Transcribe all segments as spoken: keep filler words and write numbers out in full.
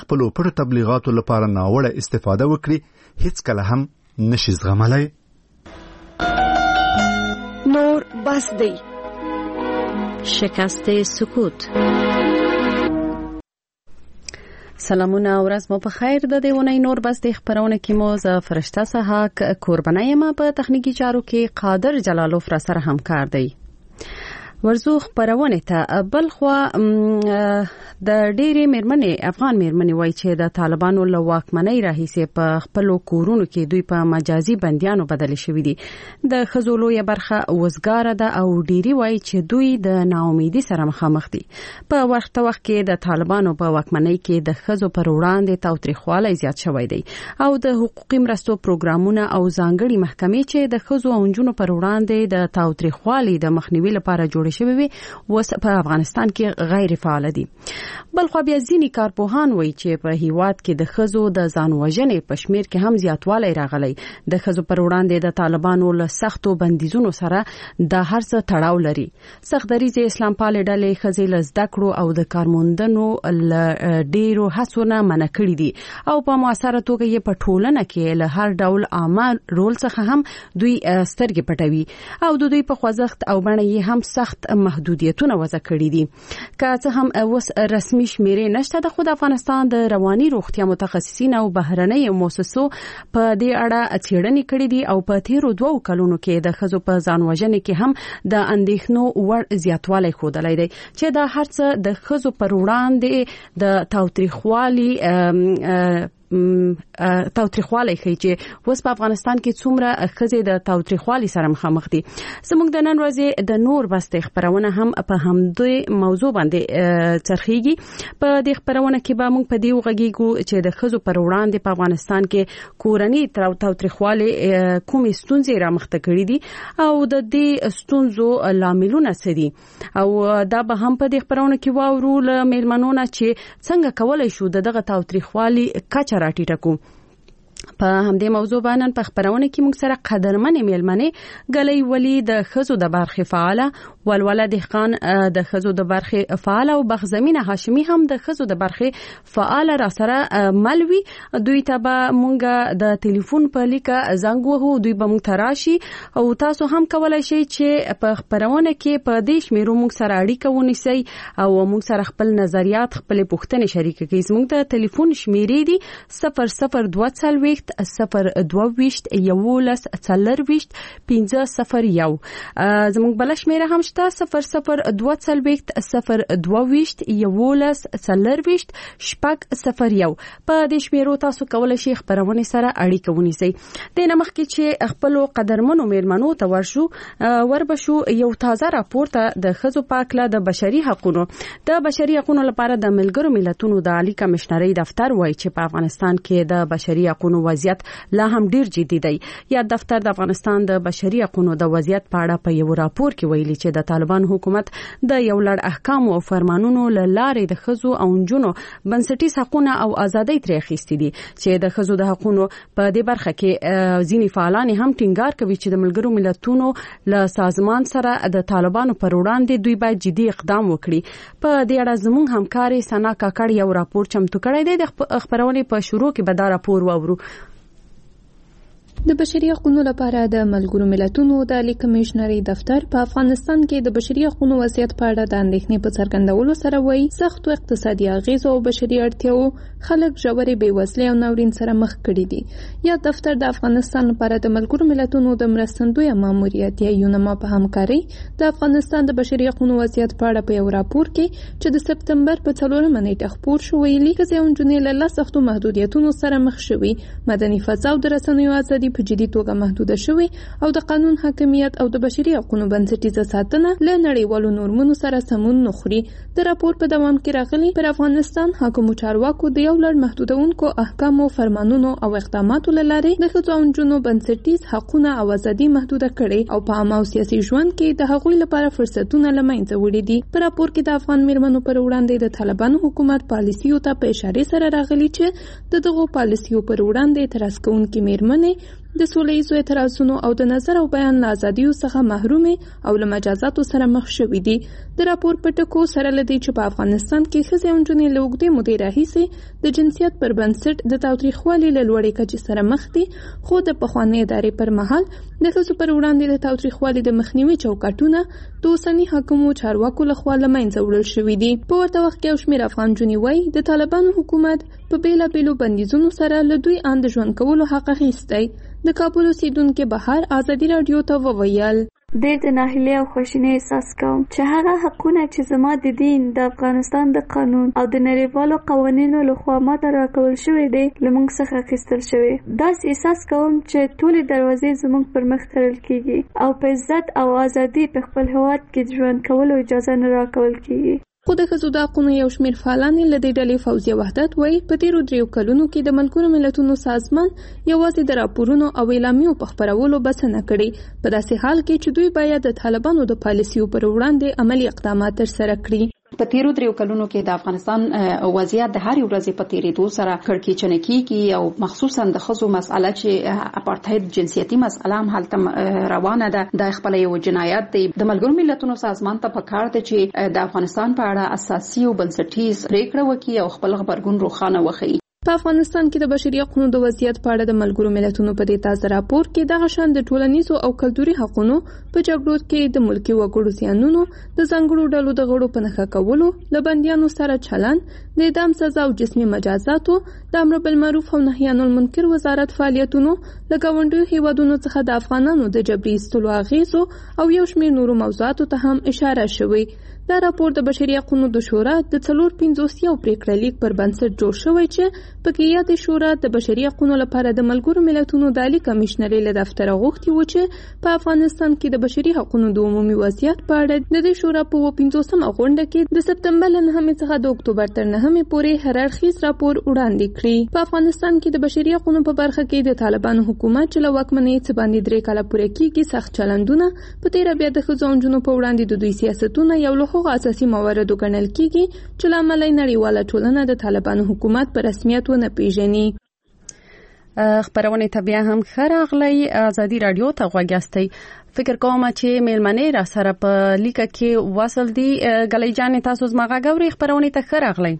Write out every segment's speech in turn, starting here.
خپلو پټو تبلیغاتو لپاره ناوړه استفاده وکړي هیڅ کله هم نشي زغملی. نور بس دی. شکست سکوت. سلامونه، ورځ مو په خیر. د دې ونې نور بس د خبرونه کې مو ز فرشته سحاق قرباني ما په تخنیکی چارو کې قادر جلالوف را سره همکار دی. ورزو خبرونه ته بل خو د ډېری مېرمنې افغان مېرمنې وایي چې د طالبانو له واکمنۍ راهیسې په خپل کورونو کې دوی په مجازي بندیانو بدل شوي دي. د ښځو لویه برخه وزګاره ده او ډېری وایي چې دوی د ناامیدي سره مخامخ دي. په وخت وخت کې د طالبانو په واکمنۍ کې د ښځو پر وړاندې تاوتریخوالی زیات شوی دی او د حقوقي مرستو پروګرامونه او ځانګړي محکمې چې د ښځو او نجونو پر وړاندې د تاوتریخوالي د مخنیوي لپاره جوړ شوی وي اوس په افغانستان کې غیر فعال دي. بل خو بیا ځینې کارپوهان وایي چې په هیواد کې د ښځو د ځان وژنې په شمیر کې هم زیاتوالی راغلی. د ښځو پر وړاندې د طالبانو له سختو بندیزونو سره د هر څه تړاو لري. سخت دریځ اسلام پالې ډلې ښځې له زده کړو او د کارموندنو له ډیرو هڅو نه منع کړي دي او په موثره توګه یې په ټولنه کې له هر ډول عامه رول څخه هم دوی سترګې پټوي او د دوی په خوځښت او بڼه یې هم سخت محدودیتونه وضع کړي دي. که څه هم اوس رسمي شمیرې نشته، د خود افغانستان د رواني روغتیا متخصصین او بهرنۍ موسسو په دې اړه څېړنې کړې دي او په تیرو دوو کلونو کې د ښځو په ځان وژنې کې هم د اندېښنو وړ زیاتوالی ښودلی دی چې دا هر څه د ښځو پر وړاندې د تاوتریخوالي تاوتریخوالی ښیي چې اوس په افغانستان کې څومره ښځې د تاوتریخوالي سره مخامخ دي. زموږ د نن ورځې د نور بس خبرونه هم په همدې موضوع باندې څرخيږي. په دې خبرونه کې به موږ په دې وغږیږو چې د ښځو پر وړاندې په افغانستان کې کورنۍ تاوتریخوالي کومې ستونزې رامخته کړې دي او د دې ستونزو لاملونه څه دي او دا به هم په دې خبرونه کې واورو له مېرمنو نه چې څنګه کولای شو دغه تاوتریخوالي کچه راټیټه کو. په همدې موضوع باندې په خبرونه کې موږ سره قدرمنې مېلمنې ګلې ولی د ښځو د برخې فعاله، ولوله دهقان د ښځو د برخې فعاله او بخزمینه هاشمي هم د ښځو د برخې فعاله را سره ملوي. دوی ته به موږ د ټلیفون په لیکه زنګ وهو، دوی به موږ تراشي او تاسو هم کولای شئ چې په خبرونه کې په دې شمیرو موږ سره اړیکه ونیسئ او موږ سره خپل نظریات خپل پوښتنې شریک کړئ. زموږ د ټلیفون شمیرې دي صفر صفر دوه څلوېښت صفر دوه ویشت یولس څلور ویشت پنځه صفر یو. زموږ بل شمیره هم شته صفر صفر دوه څلوېښت صفر دوه ویشت یولس څلور ویشت شپږ صفر یو. په دې شمیرو تاسو کولای شئ خبرونه سره اړیکه ونیسئ. د نمخکې چې خپل قدرمنو مېرمنو ته ورشو وربشو یو تازه راپور ته د ښځو پاکله د بشري حقوقو د بشري حقوقو لپاره د ملګرو ملتونو د عالی کمشنرۍ دفتر وایي چې په افغانستان کې د بشري حقوقو وضعیت لا هم ډیر جدي دی. یا دفتر د افغانستان د بشري حقوقو د وضعیت په اړه په یو راپور کې ویلي چې د طالبان حکومت د یو لړ احکام او فرمانونو له لارې د ښځو او نجونو بنسټیز حقوقونه او ازادۍ ترې اخیستي دي چې د ښځو د حقوقو په دې برخه کې ځینې فعالان هم ټینګار کوي چې د ملګرو ملتونو له سازمان سره د طالبانو پر وړاندې دوی باید جدي اقدام وکړي. په دې اړه زموږ همکاري سنا کاکړ یو راپور چمتو کړی دی. د خبرونې په شروع کې به دا راپور واورو. د بشري حقوقو لپاره د ملګرو ملتونو د عالی کمشنرۍ دفتر په افغانستان کې د بشري حقوقو وضعیت په اړه د اندېښنې په څرګندولو سره وایي سختو اقتصادي اغېزو او بشري اړتیاو خلک ژورې بېوزلۍ او ناورین سره مخ کړي دي. یا دفتر د افغانستان لپاره د ملګرو ملتونو د مرستندویه ماموریت یا یونما په همکارۍ د افغانستان د بشري حقوقو وضعیت په اړه په یو راپور کې چې د سپتمبر په څلورمه نیټه خپور شو ویلي ښځې او نجونې له لس سختو محدودیتونو سره مخ شوي، مدني فضا او د رسنیو ازادي په جدي توګه محدوده شوې او د قانون حاکمیت او د بشري حقوقو بنسټیزه ساتنه له نړیوالو نورمونو سره سمون نه خوري. د راپور په دوام کې راغلي پر افغانستان حاکمو چارواکو د یو لړ محدودونکو احکامو، فرمانونو او اقداماتو له لارې د ښځو او نجونو بنسټیز حقوقونه او ازادي محدوده کړي او په عامه او سیاسي ژوند کې د هغوی لپاره فرصتونه له منځه وړي دي. په راپور کې د افغان مېرمنو پر وړاندې د طالبانو حکومت پالیسیو ته په اشاره سره راغلي چې د دغو پالیسیو پر وړاندې اعتراض کوونکې مېرمنې د سولهییزو اعتراضونو او د نظر او بیان ازادي څخه محرومې او له مجازاتو سره مخ شوې دي. د راپور په ټکو سره لدی چې په افغانستان کې ښځې او نجونې له اوږدې مودې راهیسې د جنسیت پر بنسټ د تاوتریخوالي له لوړې کچې سره مخ دي، خو د پخوانۍ ادارې پر مهال د ښځو پر وړاندې د تاوتریخوالي د مخنیوي چوکاټونه د اوسني حاکمو چارواکو لخوا له منځه وړل شوي دي. په ورته وخت کې یو شمېر افغان نجونې وایي د طالبانو حکومت په بېلابېلو بندیزونو سره له دوی ان د ژوند کولو حق اخیستی. د کابل اوسېدونکي بهار ازادي راډیو ته وویل: ډېر د ناهیلۍ او خواشینۍ احساس کوم چې هغه حقونه چې زما د دین، د افغانستان د قانون او د نړیوالو قوانینو لخوا ماته راکول شوي دي له موږ څخه اخیستل شوي. داسې احساس کوم چې ټولې دروازې زموږ پر مخ تړل کیږي او په عزت او ازادي په خپل هېواد کې ژوند کولو اجازه نه راکول کیږي. خو د ښځو د حقونو یو شمېر فعالانې له دې ډلې فوزیه وحدت وایي په تېرو دریو کلونو کې د ملګرو ملتونو سازمان یوازې د راپورونو او اعلامیو په خپرولو بسنه کړې، په داسې حال کې چې دوی باید د طالبانو د پالیسیو پر وړاندې عملي اقدامات ترسره کړي. په تیرو دریو کلونو کې د افغانستان وضعیت د هر ورځې په تیریدو سره کړکېچنه کیږي او مخصوصا د ښځو مسأله چې اپارټاید جنسیتي مسأله هم هلته روانه ده، د خپل یو جنایت دی. د ملګرو ملتونو سازمان ته پکار دی چې د افغانستان په اړه اساسي او بنسټیز پریکړه وکړي او خپل غبرګون روښانه وښيي. په افغانستان کې د بشري حقوقو د وضعیت په اړه د ملګرو ملتونو په دې تازه راپور کې دغه شان د ټولنیزو او کلتوري حقوقو په جګړو کې د ملکي وګړو زیانونو، د ځانګړو ډلو د غړو په نښه کولو، له بندیانو سره چلند، د اعدام سزا او جسمي مجازاتو، د امر بالمعروف او نهي عن المنکر وزارت فعالیتونو، له ګاونډیو هیوادونو څخه د افغانانو د جبري ایستلو اغیزو او یو شمېر نورو موضوعاتو ته هم اشاره شوې. دا راپور د بشري حقوقو د شورا د څلور پنځوس یو پریکړه لیک پر بنسټ جوړ شوی چې پکې یاد شورا د بشري حقوقو لپاره د ملګرو ملتونو د عالی کمشنرۍ له دفتره غوښتي و چې په افغانستان کې د بشري حقوقو د عمومي وضعیت په اړه د دې شورا په پنځوسمه غونډه کې د سپتمبر له نهمې څخه د اکتوبر تر نهمې پورې هر اړخیز راپور وړاندې کړي. په افغانستان کې د بشري حقوقو په برخه کې د طالبانو حکومت چې له واکمنۍ څخه باندې درې کاله پورې کېږي سخت چلندونه، په تیره بیا د ښځو او نجونو په وړاندې د دوی سیاستونه یو له هغو اساسي مواردو ګڼل کېږي چې له امله یې نړیواله ټولنه د طالبانو حکومت په رسمیت ونه پیژني. خبرونه ته بیا هم ښه راغلی. ازادي راډیو ته غوږ یاستئ. فکر کوم چې میلمنې را سره په لیکه کې وصل دي. ګلۍ جانې تاسو زما غږ اورئ؟ خبرونه ته ښه راغلی.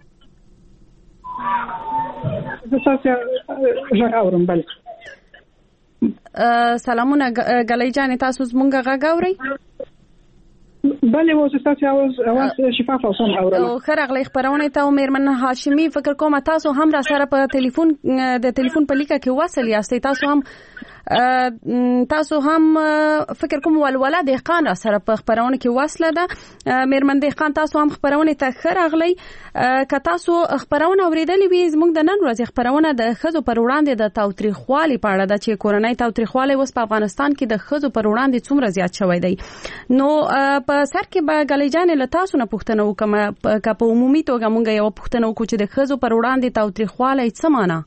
سلامونه ګلۍ جانې، تاسو زموږ غږ اورئ؟ بله اوس تاسو اواز اواز شفاف او سم اورم. خیر اغلی خبرونه ته میرمن هاشمی، فکر کوم تاسو هم را سره په ټلیفون د ټلیفون په لیکه کې وصل یاستئ. تاسو هم تاسو هم فکر کوم ولوله دهقان را سره په خبرونه کې وصله ده. میرمن دهقان، تاسو هم خبرونه ته خیر اغلی. که تاسو خبرونه اوریدلې وي، زموږ د نن ورځې خبرونه د ښځو پر وړاندې د تاوتریخوالي په اړه ده چې کورنۍ تاوتریخوالي اوس په افغانستان کې د ښځو پر وړاندې څومره زیات شوی دی. نو په سر کې به ګلۍ جانې له تاسو نه پوښتنه وکړم، که په عمومي توګه موږ یو پوښتنه وکړو چې د ښځو پر وړاندې تاوتریخوالی څه معنا؟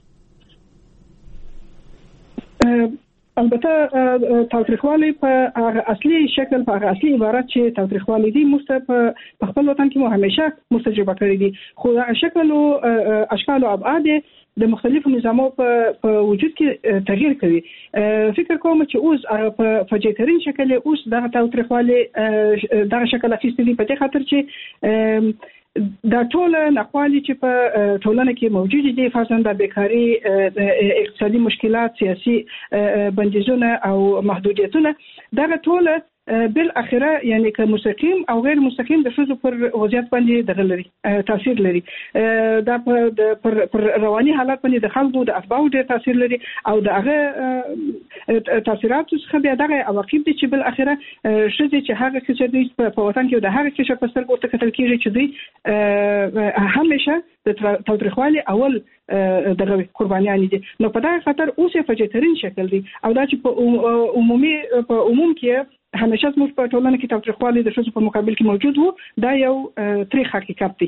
البته تاوتریخوالی په اصلي شکل، په اصلي عبارت چې تاوتریخوالی دی موږ په خپل وطن کې مو همیشه مستجربه کړی دي، خو دا شکل او اشکال او ابعاد د مختلفو نظامو په وجود کې تغییر کوي. فکر کوم چې اوس په فجیترین شکل اوس دغه تاوتریخوالی دغه شکل اخیستی دی، په دې خاطر چې دا ټول ناخوالي چې په ټولنه کې موجود دي، فرضاً د بیکاری، اقتصادي مشکلات، سیاسي بندیزونه او محدودیتونه، دغه ټول بل اخره یعنی که مستقیم او غیر مستقیم د ښځو پر وضعیت باندې دغه لري تاثیر لري. دا پر پر رواني حالت باندې د خلکو د اتباعو ډېر تاثیر لري او د هغه تاثیراتو څخه بیا دغه عواقب دي چې بل اخره ښځې چې هغه چې دوی په وطن کې د هغه چې په سترګو ورته کتل کېږي چې دوی همیشه د تاوتریخوالي اول دغه قربانیان دي. نو په دغه خاطر اوس یې فجیترین شکل دی او دا چې په عمومي په عموم کې همیشه زموږ په ټولنه کې تاوتریخوالی د ښځو په مقابل کې موجود وو، دا یو تاریخ حقیقت دی.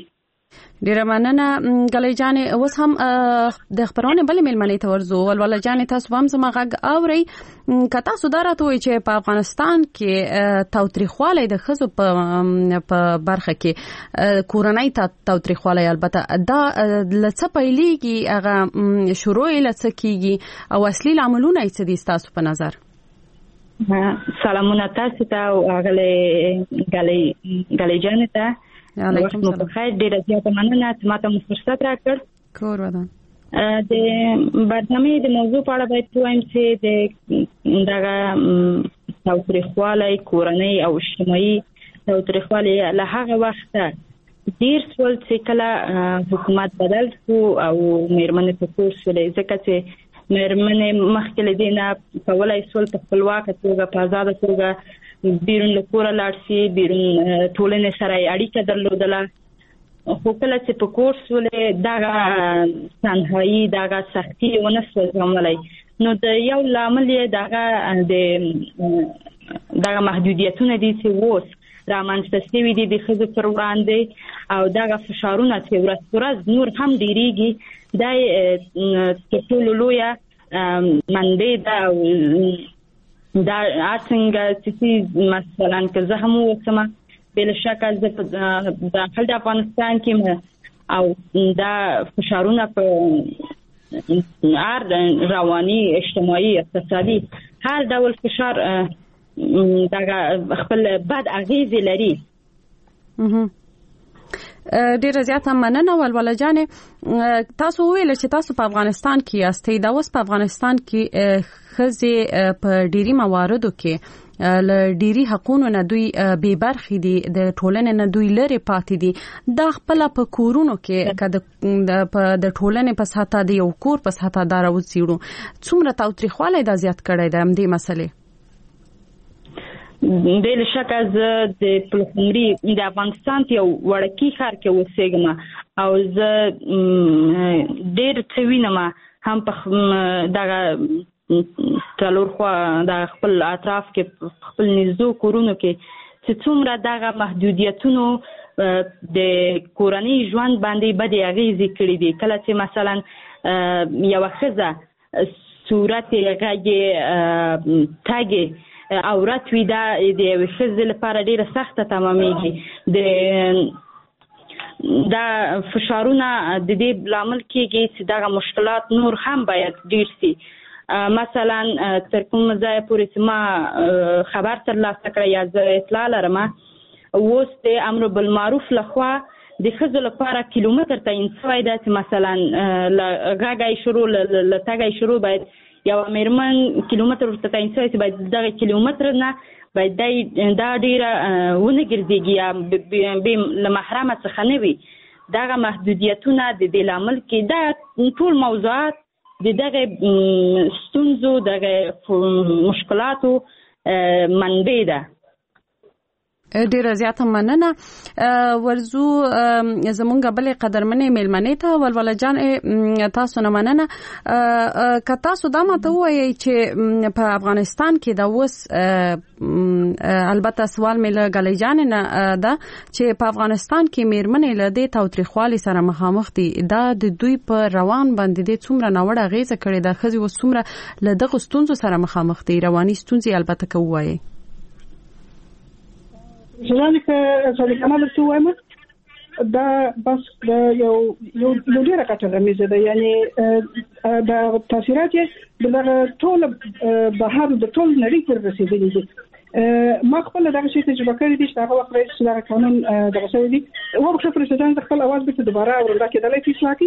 ډیره مننه غلې جانې. اوس هم د خبرونه بلې ملمنې ته ورزو. ولوله جانې تاسو هم زما غږ اورئ. که تاسو دا راته وایئ چې په افغانستان کې تاوتریخوالی د ښځو په برخه کې کورنۍ تاوتریخوالی البته دا له څه پیلېږي، هغه شروع یې له څه کېږي او اصلي لاملونه یې څه دي ستاسو په نظر؟ سلامونه تاسو ته او غلې غلې جانې ته. علیکم السلام. خیر ډیره زیاته مننه چې ماته مو فرصت راکړ. کور ودان د برنامه د موضوع په اړه باید وایم چې د دغه تاوتریخوالی کورنۍ او اجتماعي تاوتریخوالی له هغه وخته ډیر سول چې کله حکومت بدل شو او میرمنې په کور شولې، ځکه چې میرمنې مخکې له دې نه کولای سول په خپلواکه توګه په ازاده توګه بیرون له کوره لاړ شي، بیرون ټولنې سره اړیکه درلودله. خو کله چې په کور شولې دغه تنهایي دغه سختي ونه شول زغملی، نو د یو لامل یې دغه د دغه محدودیتونه دي چې اوس رامنځته شوي دي د ښځو پر وړاندې، او دغه فشارونه چې ورځ په ورځ نور هم ډېرېږي دا تر ټولو لویه منبع ده. او دا څنګه چې مثلا که زه هم وسمه بل شک زه په داخل د افغانستان کې او دا فشارونه په هر رواني اجتماعي اقتصادي هر ډول فشار دا خپل بد اغیزې لري. ډیره زیاته مننه. ولوله جانې تاسو ویل چې تاسو په افغانستان کې یاستئ. دا اوس په افغانستان کې ښځې په ډیری مواردو کې له ډیری حقوقو نه دوی بې برخې دي، د ټولنې نه دوی لرې پاتې دي. دا خپل په کورونو کې که د ټولنې په سطحه د یو کور په سطحه دا راوڅېړو، څومره تاوتریخوالی دا زیات کړی دی همدې مسلې؟ بل شک از د پلخمري د افغانستان یو وړکی ښار کې اوسېږم او زه ډېر څه وینم هم په دغه څلور خوا د خپل اطراف کې خپل نږدې کورونو کې چې څومره دغه محدودیتونو د کورنۍ ژوند باندې بدې اغېزې کړې دي. کله چې مثلا یوه ښځه صورت یې غږ تګ عورت وي، دا د یوې ښځې لپاره ډېره سخته تمامېږي. د دا فشارونه د دې لامل کېږي چې دغه مشکلات نور هم باید ډېر شي. مثلا تر کوم ځایه پورې چې ما خبر ترلاسه کړی یا زه اطلاع لرم، اوس د امر بالمعروف لخوا د ښځو لپاره کیلومتر تعیین شوی ده چې مثلا له غږه شروع له تګه شروع باید یو میرمن کیلومتر ورته تعیین شوی چې باید دغه کیلومتر نه باید دا ډېره ونه ګرځېږي یا له محرمه څخه نه وي. دغه محدودیتونه د دې لامل کې دا ټول موضوعات د دغه ستونزو دغه مشکلاتو منبع ده. ډیره زیاته مننه. ورزو زمونږ بلې قدرمنې میلمنې ته. ولوله جان تاسو نه مننه. که تاسو دا ماته ووایئ چې په افغانستان کې دا اوس البته سوال مې له غلې جان نه ده چې په افغانستان کې میرمنې له دې تاوتریخوالي سره مخامخ دي، دا د دوی په روان باندې د څومره ناوړه اغېزه کړې ده؟ ښځې اوس څومره له دغو ستونزو سره مخامخ دي، رواني ستونزې البته که ووایئ؟ ځکه چې کمال څه وایم دا بس د یو یو ډیره کټه مزه ده، یعنی دا تاثیرات د ټول بهر د ټول نړۍ پر رسیدلي دي. ما خپل دغه شی تجربه کړې دي چې هغه وخت رئیس دغه قانون دغه شوی دي او خو پرېزیدنت خپل اواز به دوباره ورنده کېدلای شي اصلاح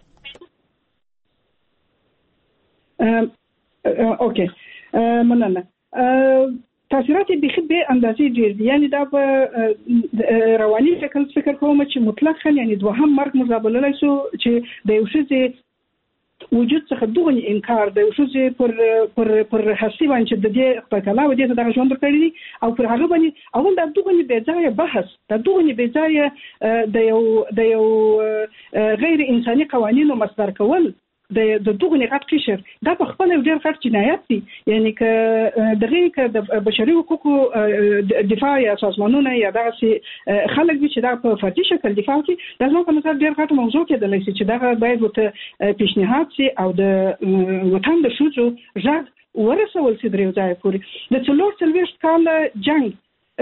کړي. اوکې مننه. تاثیرات به به اندازې ډېر دي، یعنی دا په رواني شکل فکر کوم چې مطلقاً یعنی دوهم مرګ مزابللای شو چې د یو څه وجود څخه دغه انکار د یو څه پر پر پر حسي باندې د دې په کلاو دي دغه ژوند کړی دي او پر هغه باندې اول د دغه بې ځای بحث د دغه بې ځای د یو د یو غیر انساني قوانینو مصدر کول د د دغه نقاط قشر دا په خپل ډیر غټ جنایت دي یعنی ک دغه ک د بشري حقوقو دفاع یا سازمانونه یا دغه خلک چې دا په فردي شکل دفاع کوي دا زموږ په نظر ډیر غټ موضوع کېدلی شي چې دا باید ورته پیشنهاد شي او د وطن د شوزو ژغ ورسول شي درې ځای پورې د څلور څلوېښت کال جنگ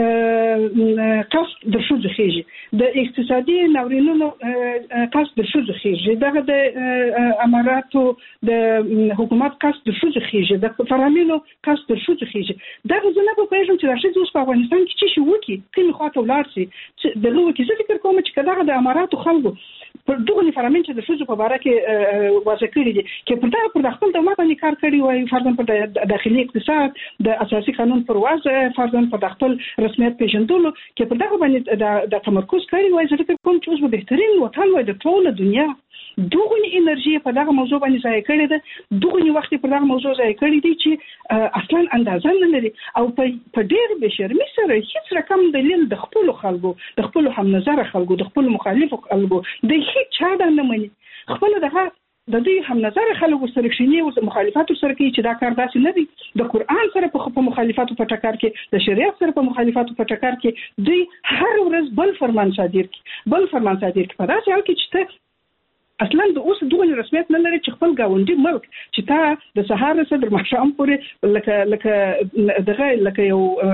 قصد د شوزو خېږي د اقتصادي ناورینونو قصد د شوزو خېږي دغه د اماراتو د حکومت قصد د شوزو خېږي د فرامینو قصد د شوزو خېږي دغه ځنه په پیژنم چې راشه اوس په افغانستان کې چې شو وکی کوم خواته ولاړ شي چې دغه وکی څه فکر کوم چې دغه د اماراتو خلکو پر دغه فرامین چې د شوزو په اړه کې واضح کړی دي چې پر دا پر خپل دولت باندې کار کوي وای فرضاً په داخلي اقتصاد د اساسي قانون پر وضع فرضاً په خپل رسمیت پیژندلو کې په دغه باندې د تمرکز کوي وای چې کوم چې اوس به بهترین وطن وای د ټول دنیا دغه انرژي په دغه موضوع باندې ځای کړی ده دغه وخت په دغه موضوع ځای کړی دي چې اصلا اندازه نه لري او په ډېر بشرمي سره هیڅ رقم دلیل د خپل خلکو د خپل هم نظر خلکو د خپل مخالفو خلکو د هیڅ چا د نه مني خپل دغه د دې هم نظر خلکو سره شینی او مخالفت سره کوي چې دا کار داسې نه دي د قران سره په مخالفت په ټکر کې د شریعت سره په مخالفت په ټکر کې دوی هر ورځ بل فرمان صادر کی بل فرمان صادر کی په داسې حال کې چې اصلا د اوس دغه رسمیت نه لري چې خپل گاونډي ملک چې تا د سهار سره د مشام پورې لکه لکه دغه لکه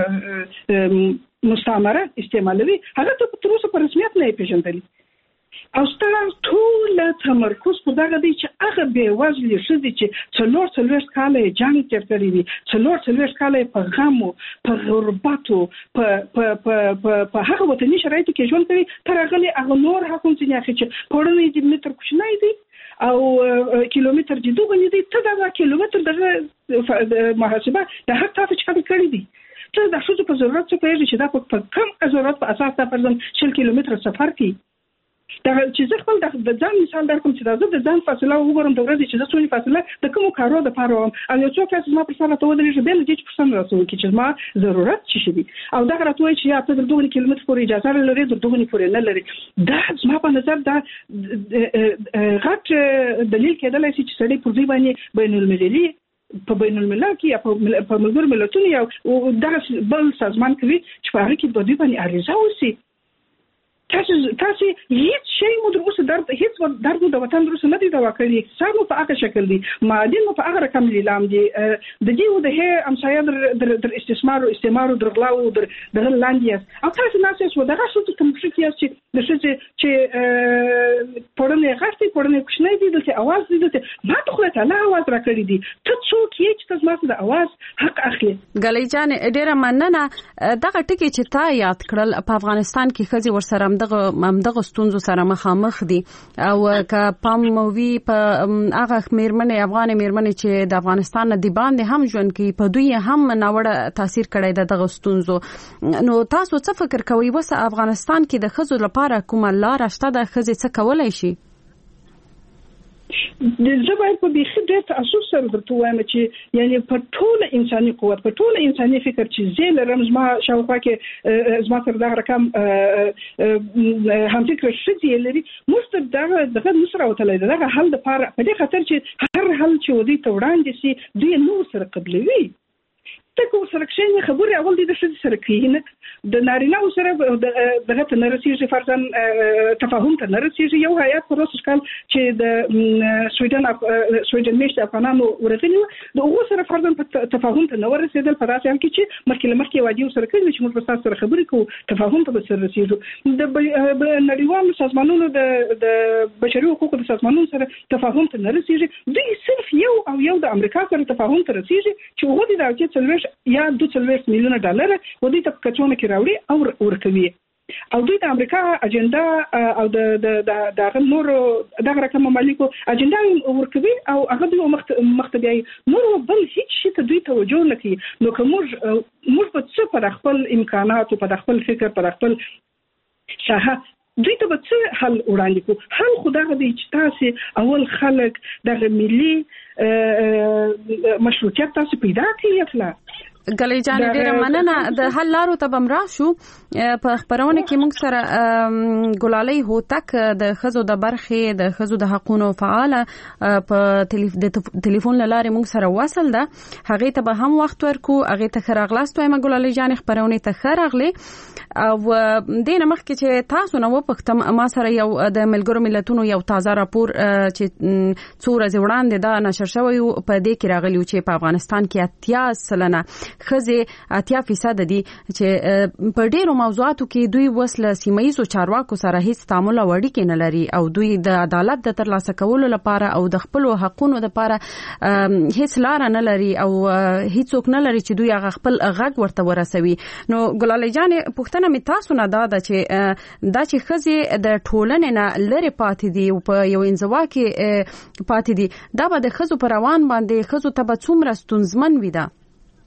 یو مستعمره استعمالوي هغه ته تر اوسه په رسمیت نه پیژندل او ستاسو ټول تمرکز په دغه دی چې هغه به وزلي شدي چې څلور څلور کال جنگ تیر کړی دي څلور څلور کال په غم په غربت په په په په هغه وطني شرایطو کې ژوند کوي تر هغه هغه نور حکومت نه اخی چې پورنې د متر کوچنی دي او کیلومتر د دوه نه دي ته دا کیلومتر د محاسبه د هر تاسو چې کړی دي ته د شوزو په ضرورت څه پیږي چې دا په کم ضرورت په اساس دا پرځم شل کیلومتر سفر کوي دا چې زه خپل د ځان مثال درکوم چې دا د ځان فاصله وګورم د ورځې چې زه څونه فاصله د کوم کارو د پاره وم او یو څوک چې ما پر سره ته ودرېږي بل دې چې پرسن راسو چې ما ضرورت چي شي او دا غراټوي چې یا په دغه کیلومتر پورې اجازه لري د دغه پورې نه لري دا زما په نظر دا غټ دلیل کېدل شي چې سړی پر دې باندې بین المللي په بین الملل کې یا په ملګر ملتونو یو دغه بل سازمان کوي چې په هغه کې د دې باندې اړیزه وسی تاسو تاسو هیڅ شی مو د اوسه درد هیڅ درد د وطن درسه نه دی دا وکړي اقتصاد په هغه شکل دی معادن په هغه رقم لیلام دي د دې د هه امسایه در استثمار او استعمار او درغلاو در د لاندې او تاسو نه څه دغه څه ته مشکل یاست چې د څه چې پړنې غاښتي پړنې کوښنه دي د اواز دي د ما ته خو ته نه اواز راکړي دي ته څوک یې چې تاسو ما د اواز حق اخلي ګلې جان ډیره مننه دغه ټکی چې تا یاد کړل په افغانستان کې خزي ورسره دغه ممدغه ستونزو سره مخامخ دي او که پام مووي په هغه میرمنې افغان میرمنې چې د افغانستان د باندې هم ژوند کوي په دوی هم ناوړه تاثیر کړی د دغه ستونزو نو تاسو څه فکر کوئ وسه افغانستان کې د خزو لپاره کومه لار شته د خزې څه کولای شي د زبر په بيخي د تاسوس سره درته وایم چې یعنی په ټول انساني قوت په ټول انساني فکر چې زیل رمز ما شاوخوا کې زما تر دا رقم هم فکر شتي لري مستر دغه دغه مصر او تل دغه حل د پاره په دې خاطر چې هر حل چې ودی ته وړاندې سي دوی نو سره قبلوي تاسو سره کښینه خبري اول د څه سره کینه د نارینه سره دغه ته نرسیږي فرضاً تفاهم ته نرسیږي یو هیئت پر اوسه کال چې د سویډن سویډن میشته افغانانو ورغلي د هغه سره فرضاً تفاهم ته نو رسیدل په داسې حال کې چې مخکې مخکې وادي سره کوي چې موږ تاسو سره خبرې کوو تفاهم ته سره رسیږو د نړیوالو سازمانونو د د بشري حقوقو د سازمانونو سره تفاهم ته نرسیږي دوی صرف یو او یو د امریکا سره تفاهم ته رسیږي چې هغه د دولت څلور یا دوه څلوېښت میلیونه ډالر ودی ته کچونه کې راوړي او ورکوي او دوی د امریکا اجنډا او د د د نور دغه رقم مملکو اجنډا ورکوي او هغه دوی مختبي نور بل هیڅ شي ته دوی توجه نه کوي نو کوم موږ په څه په خپل امکانات او په خپل فکر په خپل شاه دوی ته به څه حل وړاندې کو حل خدای دې چې تاسو اول خلک د ملي مشروعیت تاسو پیدا کړئ ګلې جان ډېر مننه. د حل لارو ته بم راشو. په خبرونه کې موږ سره ګلالۍ هوتک د خزو د برخې د خزو د حقوقو فعاله په ټلیفون لاره موږ سره وصل ده. هغه ته به هم وخت ورکو. هغه ته خراغلاست وایم ګلالۍ جان خبرونه ته خراغلي او دینه مخکې چې تاسو نو پختم ما سره یو د ملګرو ملتونو یو تازه راپور چې څو ورځې وړاندې دا نشر شوی په دې کې راغلی چې په افغانستان کې اتیا سلنه خزه اتیا فیصد دي چې په ډیرو موضوعاتو کې دوی وسله سیمایي چارواکو سره هیڅ تعامل وړي نه لري او دوی د عدالت د ترلاسه کولو لپاره او د خپل حقوقو لپاره هیڅ لار نه لري او هیڅوک نه لري چې دوی هغه خپل غږ ورته ورسوي. نو ګلالۍ جان پښتنه می تاسو نه دا چې دا چې خزه د ټولنې نه لری پاتې دي او په یو انزوا کې پاتې دي دا به د خزو پر روان باندې خزو ته به څومره ستونزمن وي. دا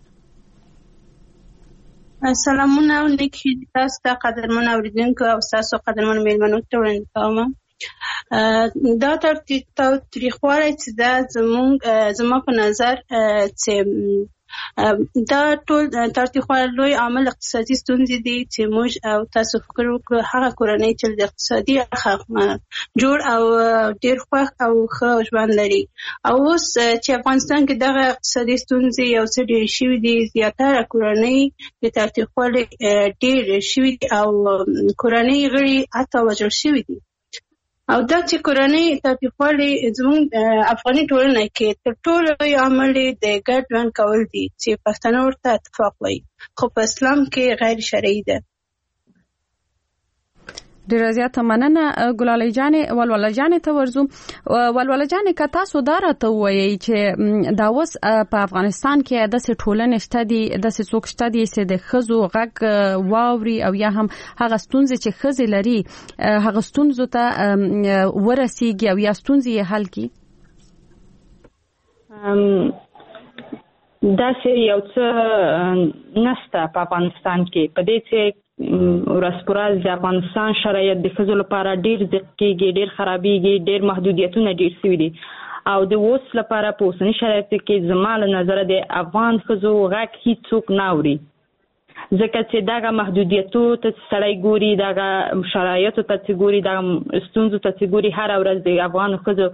سلامونه نیکی تاسو ته قدرمن اوریدونکو او تاسو قدرمن میلمنو ته وړاندې کوم. دا تاریخوالي چې دا زموږ زما په نظر چې دا ټول تاریخوالي لوی عامل اقتصادي ستونزې دي چې موږ او تاسو فکر وکړو هغه کورنۍ چې د اقتصادي جوړ او ډیر خوښ او ښه ژوند لري او اوس چې افغانستان کې دغه اقتصادي ستونزې یو څه ډېرې شوي دي. زیاتره کورنۍ د تاریخوالي ډېر شوي دي او کورنۍ غړي حتی وژل شوي دي او دا چې کورنۍ تاریخوالي زموږ افغاني ټولنه کې تر ټولو لوی عامل د ګډ ژوند کول دي چې پښتانه ورته اتفاق وایي خو په اسلام کې غیر شرعي ده. ډیره زیاته مننه ګلالۍ جانې. ولوله جانې ته ورځو. ولوله جانې که تاسو دا راته ووایئ چې دا اوس په افغانستان کې داسې ټولنې شته دي داسې څوک شته دي چې د ښځو غږ واوري او یا هم هغه ستونزې چې ښځې لري هغه ستونزو ته ورسیږي او یا ستونزې یې حل کړي؟ داسې یو څه نشته په افغانستان کې. په دې چې ورسپورال د افغانستان شرایط د ښځو لپاره ډیر ضیق کېږي، ډیر خرابېږي، ډیر محدودیتونه ډیر شوي دي او د اوس لپاره په اوسني شرایطو کې زما له نظره د افغان ښځو غږ هیڅوک نه اوري ځکه چې دغه محدودیتو ته سړی ګوري، دغه شرایطو ته چې ګوري، دغه ستونزو ته چې ګوري، هره ورځ د افغان ښځو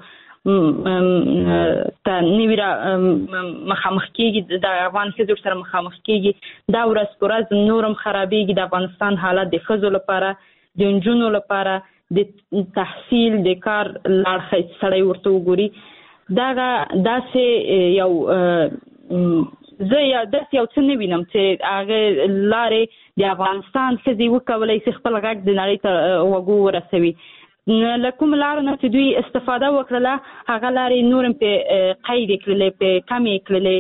ته نوي مخامخ کېږي، د افغان ښځو سره مخامخ کېږي. دا ورځ په ورځ نور هم خرابېږي. د افغانستان حالت د ښځو لپاره، د نجونو لپاره، د تحصیل د کار لاړ سړی ورته وګوري. دغه داسې یو زه یا داسې یو څه نه وینم چې هغه لارې د افغانستان ښځې وکولی شي خپل غږ د نړۍ ته وګو ورسوي. له کوم لارو نه چې دوی استفاده وکړله هغه لارې نور هم پې قید یې کړلې، پې کم یې کړلې.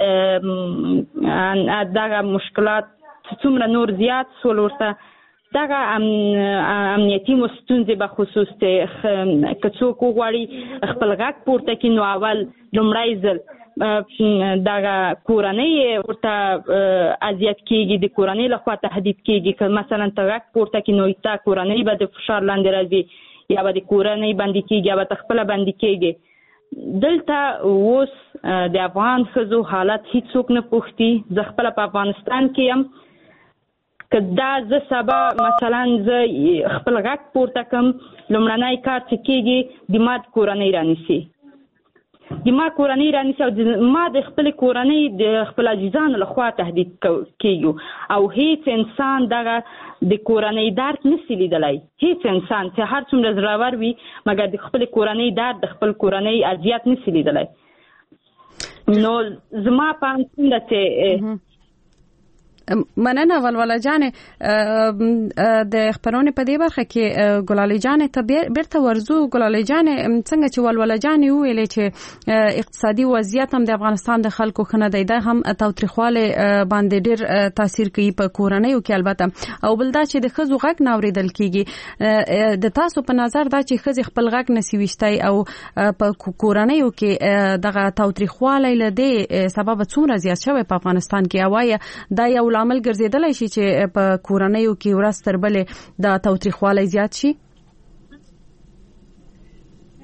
دغه مشکلات څومره نور زیات سول ورته دغه امنیتي ستونزې به خصوص چې که څوک وغواړي خپل غږ پورته کړي نو اول لومړی ځل دغه کورنۍ ورته اذیت کېږي، د کورنۍ لخوا تهدید کېږي. که مثلا ته غږ پورته کړي نو تا کورنۍ به د فشار لاندې راځي یا به د کورنۍ بندي کېږي یا به ته خپله بندي کېږي. دلته اوس د افغان ښځو حالت هیڅوک نه پوښتي. زه خپله په افغانستان کې یم، که دا زه سبا مثلا زه خپل غږ پورته کړم لومړنی کار چې کېږي د ما د کورنۍ رانیسي د ما کورنۍ رانیسي او ما د خپلې کورنۍ د خپل عزیزانو لخوا تهدید کېږو او هیڅ انسان دغه د کورنۍ درد نشي لیدلی. هیڅ انسان چې هر څومره زړور وي مګر د خپلې کورنۍ درد، د خپل کورنۍ اذیت نشي لیدلی. نو زما په اند ده چې مننه ولوله جانې. د خبرونه په دې برخه کې ګلالۍ جانې ته بیرته ورځو. ګلالۍ جانې څنګه چې ولوله جانې وویلې چې اقتصادي وضعیت هم د افغانستان د خلکو ښه نه دی، دا هم تاوتریخوالی باندې ډېر تاثیر کوي په کورنیو کې البته. او بل دا چې د ښځو غږ نه اورېدل کېږي. د تاسو په نظر دا چې ښځې خپل غږ نشي ویشتی او په کورنیو کې دغه تاوتریخوالی له دې سببه څومره زیات شوی په افغانستان کې؟ او آیا دا یو لامل ګرځیدلی شي چې په کورنیو کې ورځ تر بلې د تاوتریخوالی زیات شي؟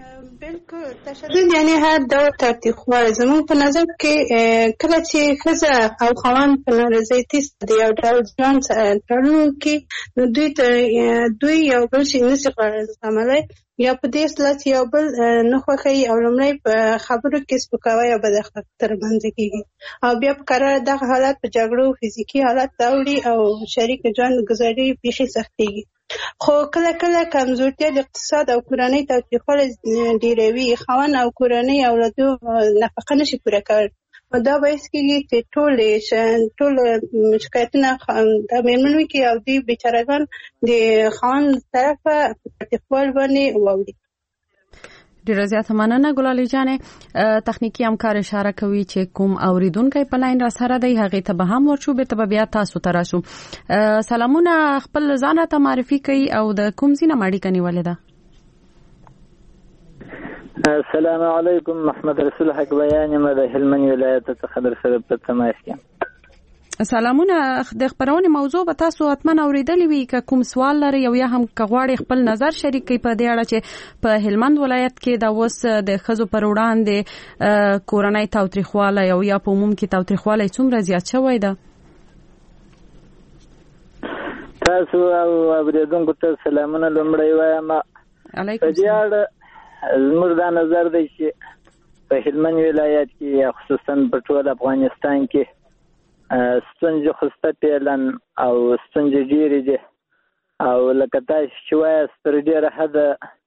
بالکل تشدد یعنی هر ډول تاوتریخوالی زموږ په نظر کې کله چې ښځه او خاوند په نارضایتي د یو ډول ژوند تړون کې نو دوی ته دوی یو بل شي نشي زغملی یا په دې اصطلاح چې یو بل نه خوښوي او لومړی په خبرو کې سپکاوی او بد اخلاقي ترمنځ کېږي او بیا په قرار دغه حالت په جګړو فزیکي حالت راوړي او شریک ژوند ګزاري بیخي سختېږي. خو کله کله کمزورتیا د اقتصاد او کورنۍ تاوتریخوالی ډېروي، خاوند او کورنۍ اولادو نفقه نشي پوره کولی. دا باعث کېږي چې ټول ټول شکایتونه د مېرمنو کې او دوی بیچارهګان د خاوند طرفه تاوتریخوالي باندې واوړي. ډیره زیاته مننه ګلالۍ جانې. تخنیکی همکار اشاره کوي چې کوم اوریدونکو په لاین را سره دی هغه ته به هم ورچو به ته بیا تاسو ته راشو. سلامونه، خپل ځان ته معرفي کړئ او د کوم ځای نه اړیکه نیولې ده؟ السلام علیکم، محمد رسول حق بیان یم د هلمند ولایت څخه در سره په تماس کې. سلامونه. د خبرونې موضوع به تاسو حتما اوریدلې وي، که کوم سوال لري او یا هم که غواړئ خپل نظر شریک کړئ په دې اړه چې په هلمند ولایت کې دا اوس د ښځو پر وړاندې کورنۍ تاوتریخوالی او یا په عموم کې تاوتریخوالی څومره زیات شوی ده؟ تاسو او اوریدونکو ته سلامونه لومړی وایم. علیکم په دې اړه زموږ دا نظر دی چې په هلمند ولایت کې خصوصا په ټول افغانستان کې ستونزې خسته پیلن او ستونزې ډېرې دي او لکه تاسو چې وایاست تر ډېره حده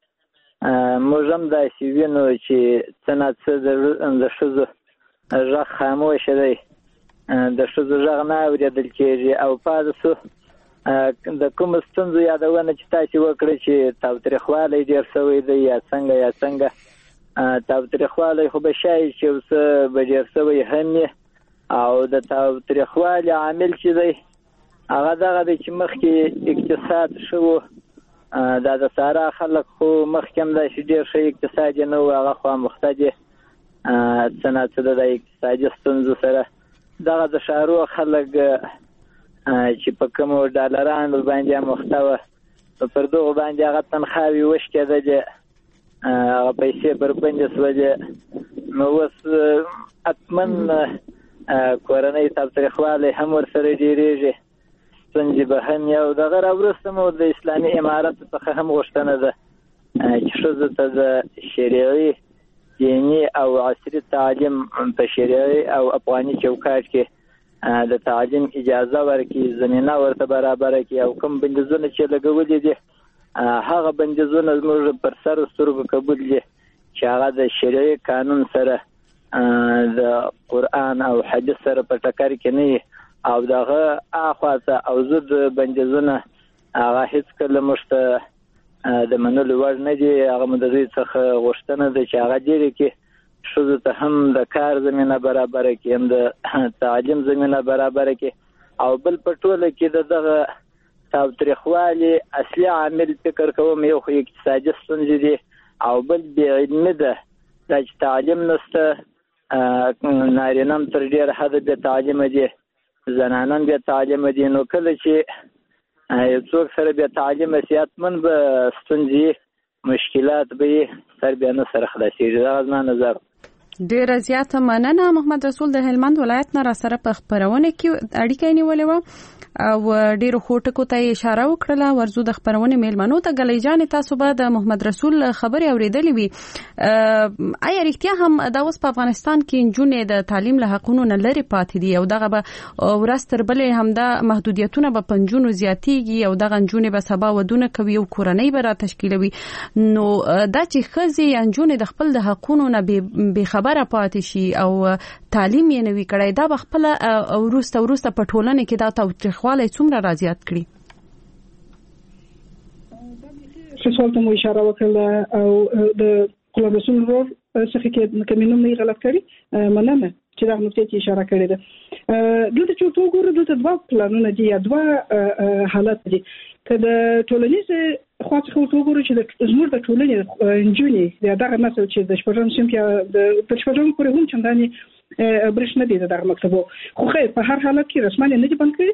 موږ هم داسې وینو چې څه نه څه د ښځو غږ خاموشه دی، د ښځو غږ نه اورېدل کېږي او پاتې شو د کومو ستونزو یادونه چې تاسو وکړئ چې تاوتریخوالی ډېر شوی دی یا څنګه یا څنګه. تاوتریخوالی خو به شایي چې اوس به ډېر شوی هم وي او د تاوتریخوالي عامل چې دی هغه دغه دی چې مخکې اقتصاد ښه و، دا د سارا خلک خو مخکې هم داسې ډېر ښه اقتصاد یې نه و، هغه خوامخته دي څه نه څه د اقتصادي ستونزو سره. دغه د ښارو خلک چې په کومو ډالرانو باندې مخته وه پر دغو باندې هغه تنخواوې وشکېدلې، هغه پیسې بربندې شولې، نو اوس حتما کورنۍ تاوتریخوالی هم ورسره ډېرېږي، ستونزې به هم یې او دغه راوروسته مو د اسلامي امارت څخه هم غوښتنه ده چې ښځو ته د شرعي دیني او عصري تعلیم په شرعي او افغاني چوکاټ کې د تعلیم اجازه ورکړي، زمینه ورته برابره کړي او کوم بندیزونه چې لګولي دي هغه بندیزونه زموږ پر سر سترګو قبول دي چې هغه د شرعي قانون سره د قرآن او حدیث سره په ټکر کې نه او دغه اخواته او زود بندیزونه هغه هیڅ کله موږ ته د منلو وړ نه دي. هغه مو د دوی څخه غوښتنه ده چې هغه ډېرې کې ښځو ته هم د کار زمینه برابره کړي، هم د تعلیم زمینه برابره کړي او بل په ټوله کې د دغه تاوتریخوالي اصلي عامل فکر کوم یو خو اقتصادي ستونزې دي او بل بې علمي ده، دا چې تعلیم نشته، نارینه هم تر ډېره حده بې تعلیمه دي، زنانه هم بې تعلیمه دي، نو کله چې یو څوک سره بې تعلیمه سي حتمن به ستونزې مشکلات به یې سر بیا نه سره خلاصېږي. دا زما نظر. ډیره زیاته مننه. محمد رسول د هلمند ولایت نه را سره په خبرونه کې اړیکه نیولې وه او ډیرو خوټکو ته اشاره وکړه. ورزو د خبرونه میلمنو ته ګلۍ جان تاسو به د محمد رسول خبرې اوریدلې وي. آیا رښتیا هم دا اوس په افغانستان کې نجونې د تعلیم له حقونو نه لري پاتې دي او دغه به ورځ تر بلې هم دا محدودیتونه به پنځونو زیاتېږي او دغه نجونې به سبا ودونه کوي او کورنۍ به را تشکیلوي؟ نو دا چې ښځې یا نجونې د خپل د حقونو نه بې خبره پاتې شي او تعلیم یې نه وي کړی، دا به خپله وروسته وروسته په ټولنه کې دا تاوتریخوالی څومره را زیات کړي؟ ښه سوال ته مو اشاره وکړله او د غلام رسول ورور څخه کې کمینوم نه غلط کړي، مننه چې دا نقطې ته اشاره کړې ده. دلته چې ټول ګورو دلته دوه پلانونه دي یا دوه حالت دي. که د ټولنیز خوا څخه وګورو چې زموږ د ټولنې نجونې یا دغه نسل چې د شپږم صنف یا د شپږم پورې هم چندانې برېښنا دي د دغه مکتبو، خو خیر په هر حالت کې رسمانه نه دي بند کړي.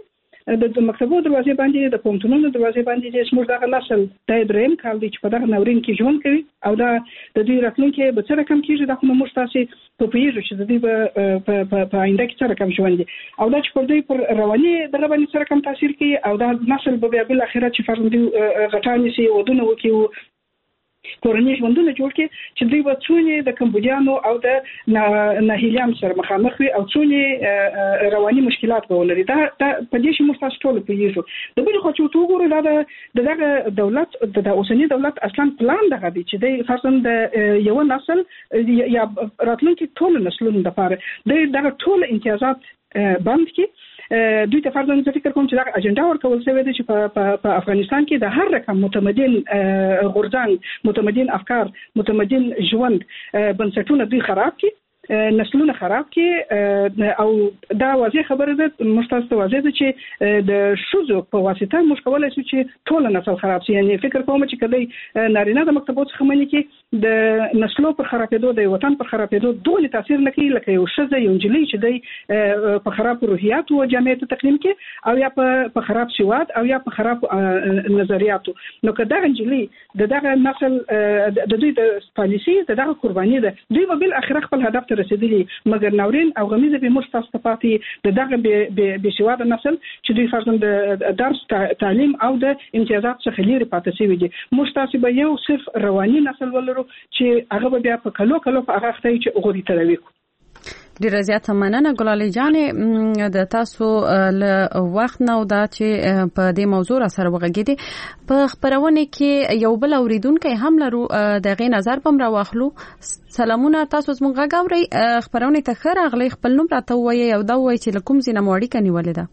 د مکتبو دروازې باندې د پوهنتونونو دروازې باندې چې موږ دغه نسل د دریم کال دی چې په دغه ناورین کې ژوند کوي او دا د دوی راتلونکي به څه رقم کیږي دا خو موږ تاسو په پیژو چې د دې په په آینده کې څه رقم ژوند دي او دا چې پر دوی پر رواني دغه باندې څه رقم تاثیر کوي او دا نسل به بیا بل اخرت چې فرض دي غټانې سي ودونه وکي کورنۍ ژوندونه جوړ کړي چې دوی به څونې د کمبودیانو او د ناهیلیان سره مخامخ وي او څونې رواني مشکلات به ولري دا په دې چې موږ تاسو ټول پیژو د بل خو چې تو ګورو دا د دغه دولت د اوسنی دولت اصلا پلان دغه دی چې د فرضاً د یو نسل یا راتلونکي ټول نسلونو لپاره د دغه ټول امتیازات بند کی دوی ته فرضاً فکر کوم چې دا اجنډا ورکول شوی دی چې په افغانستان کې د هر رقم متمدن غورځنګ متمدن افکار متمدن ژوند بنسټونه دوی خراب کی نسلونه خراب کی او دا واضح خبره ده مستاسو واضح ده چې د شوزو په واسطه موږ کولای شو چې ټول نسل خراب شي یعنی فکر کوم چې کله نارینه د مکتبو څخه منی کې د نسلو پر خرابېدو د وطن پر خرابېدو دوه تاثیر نه کوي لکه یو شزه یو جلی چې د په خراب روحیات او جامعه تقدیم کې او یا په خراب سواد او یا په خراب نظریاتو نو کدا جلی دغه نسل د دوی د پالیسي دغه قرباني ده دوی په بل اخر خپل هدف رسیدلی مګر ناورین او غمیزه به مستاسو پاتې دغه به شواده نسل چې دوی فرضاً د درس تعلیم او د امتیازات څخه لري پاتې شوی دي مستاسو به یو صرف رواني نسل ولرو چې هغه بیا په کلو کلو په هغه ختای چې غوړي تلوي ډیره زیاته مننه ګلالۍ جانې د تاسو له وخت نو دا چې په دې موضوع را سره وغږیدي په خبرونه کې یو بل اوریدونکو هم لرو دغه نظر پم را واخلو سلامونه تاسو زموږ غاوري خبرونه ته خیر اغلی خپل نوم راته وایي او دا وایي چې لکم زینه موړی کني ولیدا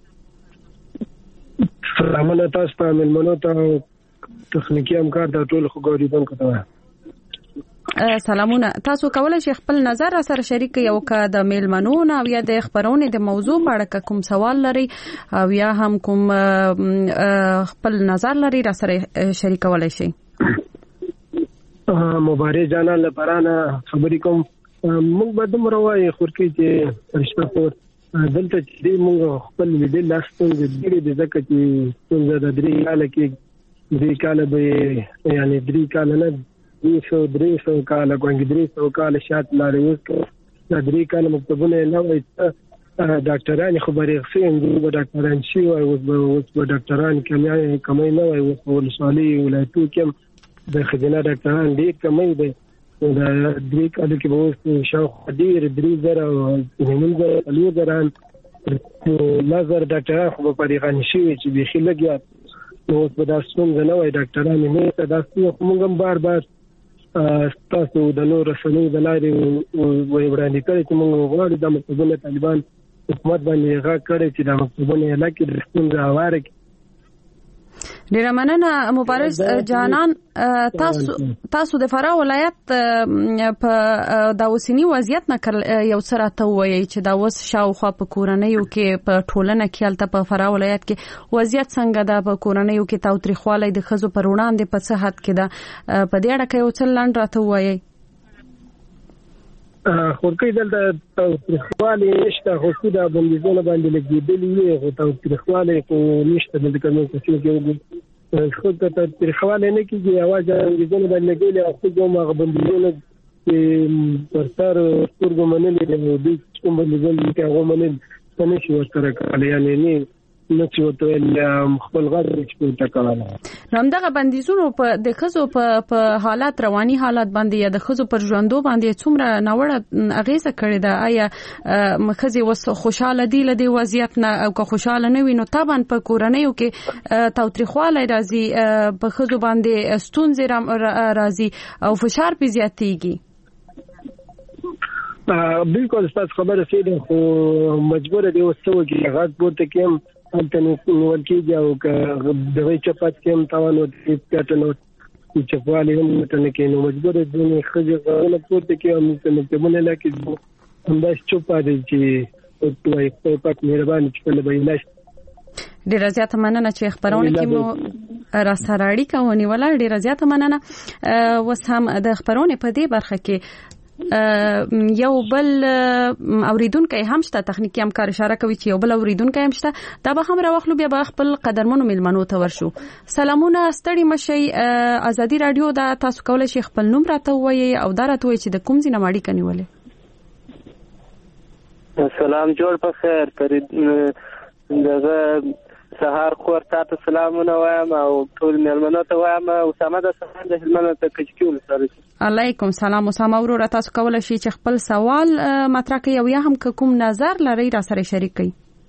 سلامونه تاسو ته ملمنو ته تخنیکی همکار د ټول خو غوډیدونکو ته سلامونه تاسو کولای شئ خپل نظر سره شریک یو کا د میلمنو او یا د خبرونه د موضوع په اړه کوم سوال لري او یا هم کوم خپل نظر لري را سره شریک کولای شئ مبارک جانا لپاره خبرې کوم موږ به دومره وایي خورکې چې رښتیا په دلته چې موږ خپل لیدل لاستون د دې د ځکه چې څنګه د درې کال کې درې کال به یعنی درې کال نه یو درې سو کال کوانګ درې سو کال شات لاري وکړه د درې کال مکتبونه نه وای ډاکټران خبرې غسین دي د ډاکټران شي او اوس په ډاکټران کې کمای نه وای اوس په ولسوالۍ ولایتو کې د خزانه ډاکټران ډېر کمای دي د درې کال کې به اوس شاو ډېر درې زره او نیم زره لوی دران نظر ډاکټران خو په دې غني شي چې به خلګیا نو په داسې څنګه نه وای ډاکټران نه ته داسې موږ بار بار تاسو د نور رسنۍ د لارې وړاندې کړی چې موږ غواړو د مکتبونو طالبان حکومت باندې غږ کړی چې د مکتبونو علاقې د ستونزې هواره کړي ډیره مننه مبارز جانان تاسو تاسو د فراه ولایت په د اوسنی وضعیت نه یو سره ته وایي چې دا وس شاوخوا په کورنیو کې په ټولنه کې الته په فراه ولایت کې وضعیت څنګه ده په کورنیو کې تاوتریخوالی د خزو پر وړاندې په صحت کې ده په دې اړه کې یو څه لاند راته وایي خورکې دلته تاوتریخوالی نشته خو څه د بندیزونو باندې لګېدلي وي خو تاوتریخوالی خو نشته دلته کوم څه کې خو ته تاوتریخوالی نه کېږي یوازې بندیزونو باندې لګېدلي او خو هم هغه بندیزونه چې پر سر سترګو منلي دي دوی کوم بندیزونه چې هغه منل څه نه شي ورسره کولی یعنې نه نه چې ورته خپل غږ چې ورته کولی نو همدغه بندیزونو په د ښځو په حالات رواني حالات باندې یا د ښځو پر ژوندو باندې څومره ناوړه اغیزه کړې ده آیا ښځې اوس خوشحاله دي له دې وضعیت نه او که خوشحاله نه وي نو طبعا په کورنیو کې تاوتریخوالی راځي په ښځو باندې ستونزې راځي او فشار پې زیاتېږي بالکل ستاسو خبره صحیح ده خو مجبوره دی اوس څه وکړي غږ پورته کړم هلته نیول کېږي او که دغه چپات کې هم تاوان ورته کېږي نو چپوالی هم ورته نه کوي نو مجبوره دی ځینې ښځې غږونه پورته کړي او موږ مکتبونه نه کړي همداسې چوپ پاتې چې وایي خدای پاک مهرباني چې کله به علاج ډیره زیاته مننه چې خبرونه کې مو را سره اړیکه ونیوله ډیره زیاته مننه اوس هم د خبرونه په دې برخه کې یو بل اوریدونکو هم شته تخنیکی همکار اشاره کوي چې یو بل اوریدونکو هم شته دا به هم راوخلو بیا به خپل قدرمنو ملمنو ته ورشو. سلامونه ستړي مشي ازادي رادیو دا تاسو کولای شئ خپل نوم راته ووایي او دا راته ووایي چې د کوم ځای نه اړیکه نیولې. سلام جوړ په خیر فرید دغه سهار خور تاسو سلامونه وایم او ټول ملمنو ته وایم اسامه د سهار د هلمند ته کچکول سره. علیکم سلام اسامه ورو تاسو کولای شئ چې خپل سوال مطرح کړئ او یا هم کوم نظر لرئ را سره شریک کړئ.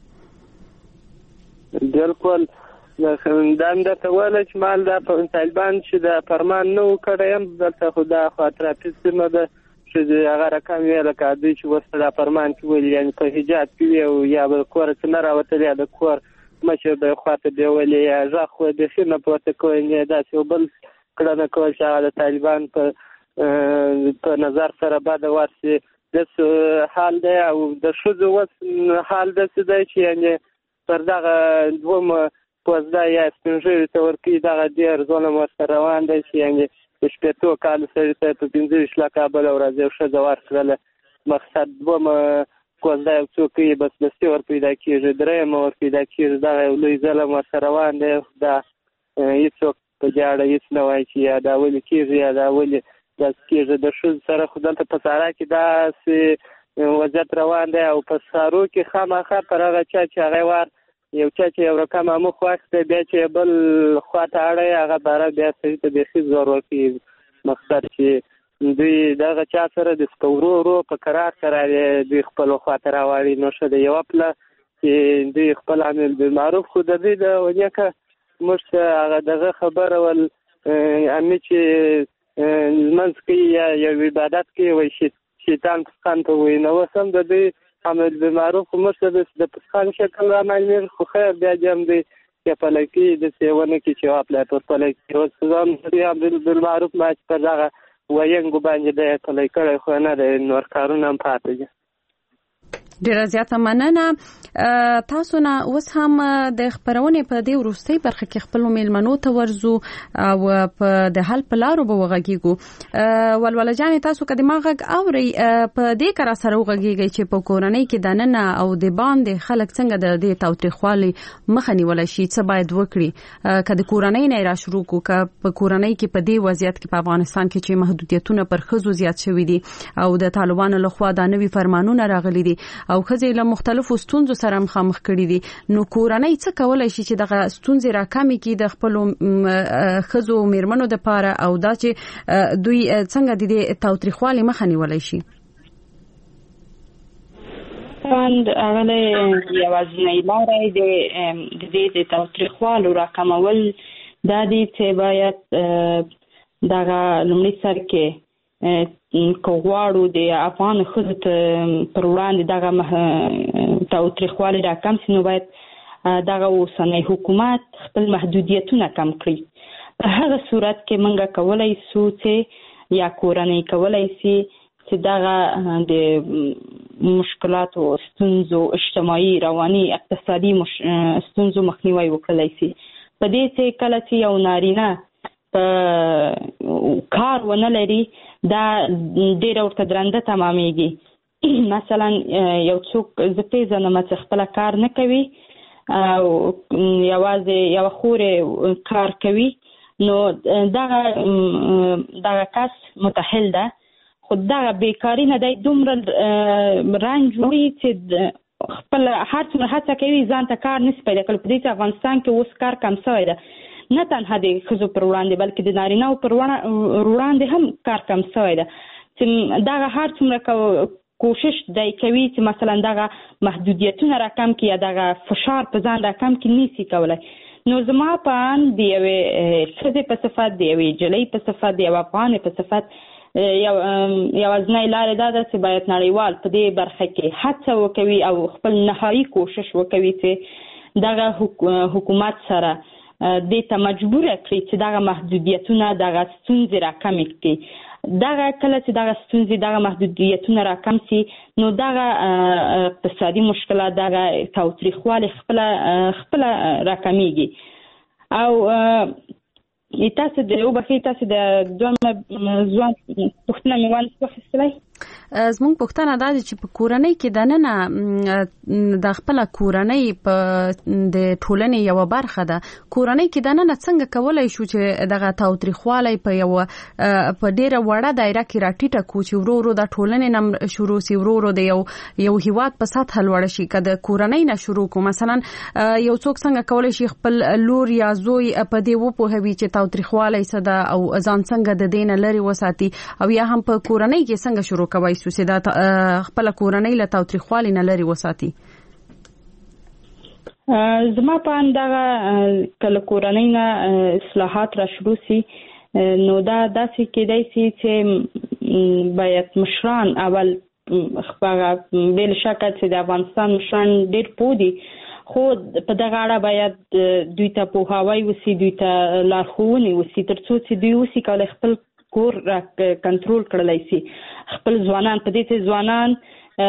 بالکل دام د تول چې مال د طالبان چې د فرمان نو کړم دلته خدا خاطر پېڅمه ده چې هغه رقم ویل کاږي چې وسره فرمان کې ویل یعنی په حجاب کې او یا به کور څنګه راوتل یا د کور مشه به خاطر دی ویل یا ځخ د خنه پروت کوي نه داسې بل کړه کول چې د طالبان په په نظر سره بعد ورسي د حال دی او د شذو وس حال د څه دی چې یعنی پر دغه دوم پوزدا یا سپینځري تور کې دغه ډیر ظلم ورسره روان دی چې یعنی شپږ کال سره ته په پنځه لکه بل ورځ یو شذو ورسره مقصد دوم پوزدا یو څوک بس د ستور پیدا کیږي درې مور پیدا کیږي دا یو لوی ظلم ورسره روان دی دا هیڅ په جاړه هیڅ نه وایي چې دا ولې کیږي دا ولې د کېږي د شذ سره خدای ته په سارا کې دا وضعیت روان دی او په سارو کې خامخا پر هغه چا چې هغه وار یو چا چې یو رقم مخ واخته بیا چې بل خواته اړه هغه بار بیا سړي ته به زور ورکړي مقصد چې دوی دغه چا سره د سپورو ورو په قرار قرار دوی خپل خواته راوړي نو شه دی یو خپل چې دوی خپل عمل بالمعروف خو د دې د ونیکه مش هغه دغه خبره ول امي چې منځ کې یا یو عبادت کې وای شي شیطان څنګه ته وای نو سم د دې عمل بالمعروف مرشد د پسخان شکل عمل خو خیر بیا جام دی چې په لکه د سیونه کې چې خپل پر په لکه او ځم د عمل بالمعروف ما چې په دغه وینګو باندې د په لکه خو نه د نور کارونه هم پاتې ډیره زیاته مننه تاسو نه اوس هم د خبرونه په دې وروستۍ برخه کې خپل میلمنو ته ورزو او په د حل په لارو به وغږیږو. ولوله جان تاسو کدي ما غږ اوري په دې کرا سره وغږیږي چې په کورنۍ کې دننه او د باندې خلک څنګه د دې تاوتریخوالي مخه نیول شي څه باید وکړي کله کورنۍ نه را شروع کو ک په کورنۍ کې په دې وضعیت کې په افغانستان کې چې محدودیتونه پر خزو زیات شوي دي او د طالبانو لخوا د نوي فرمانونه راغلي دي او خزې له مختلفو ستونزو سره مخامخ کړي دي نو کورنۍ څه کولای شي چې دغه ستونزې راکمې کړي د خپل خزو میرمنو د پاره او دا چې دوی څنګه د تاوتریخوالي مخه نیولای شي. اند هغه یوازینۍ لارې د دې د تاوتریخوالو راکمول د دې چې باید دغه لومړي سر کې کوغواړو د افغان خود پر وړاندې دغه تاوتریخوالي راکم شي نو باید دغه اوسنۍ حکومت خپل محدودیتونه کم کړي. په هغه صورت کې موږ کولای شو چې یا کورنۍ کولای شي چې دغه د مشکلاتو ستونزو اجتماعي رواني اقتصادي ستونزو مخنیوي وکړي شي. په دې چې کله چې یو نارینه په کار ونه لري دا ډېر ورته درنده تمامېږي. مثلا یو څوک زه پیژنم چې خپل کار نه کوي او یوازې یو خورې کار کوي نو دغه دغه کس متأهل ده خو دغه بیکاری نه دی دومره رنج وړي چې خپل هر څومره هڅه کوي ځان ته کار نشي پیدا کړی. په دې چې افغانستان کې اوس کار کم شوی ده نه تنها د ښځو پر وړاندې بلکې د نارینه‌و پر وړاندې هم کار کم شوی ده چې دغه هر څومره کوشش دی کوي چې مثلا دغه محدودیتونه راکم کړي یا دغه فشار په ځان راکم کړي نشي کولی. نو زما په ان د یوې ښځې په صفت د یوې نجلۍ په صفت د یوې افغانې په صفت یوازینۍ لارې دا ده چې باید نړیوال په دې برخه کې هڅه وکوي او خپل نهایي کوشش وکوي چې دغه حکومت سره دې ته مجبور کړي چې دغه محدودیتونه دغه ستونزې راکمې کړي. دغه کله چې دغه ستونزې دغه محدودیتونه راکم شي نو دغه اقتصادي مشکلات دغه تاوتریخوالي خپل خپل راکمېږي. او تاسو د یو بخې تاسو د دوه ځوان پښتنه میوان څه خستلای زموږ پښتنه دا چې په کورنۍ کې د نن د خپل کورنۍ په د ټولنې یو برخه ده. کورنۍ کې د نن څنګه کولای شو چې دغه تاوتریخوالی په یو په ډیره وړه دایره کې راټیټه کو چې ورو ورو د ټولنې نم شروع سی ورو ورو د یو یو هیواد په سطح لوړ شي. کله کورنۍ نه شروع کو مثلا یو څوک څنګه کولای شي خپل لور یا زوی په دې وپوهوي چې تاوتریخوالی څه ده او ځان څنګه د دین لري وساتي, او یا هم په کورنۍ کې څنګه شروع کوي چې دا خپل کورنۍ له تاوتریخوالي نه لري وساتي. زما په اندازه کله کورنۍ نه اصلاحات را شروع سي نو دا داسې کېدای سي چې باید مشران اول خپل بل شکه چې د افغانستان مشران ډېر پودي, خو په دغه اړه باید دوی ته پوهاوی وسی, دوی ته لارښوونې وسی ترڅو چې دوی وسی کولای خپل کور را کنټرول کړلای شي. خپل ځوانان په دې چې ځوانان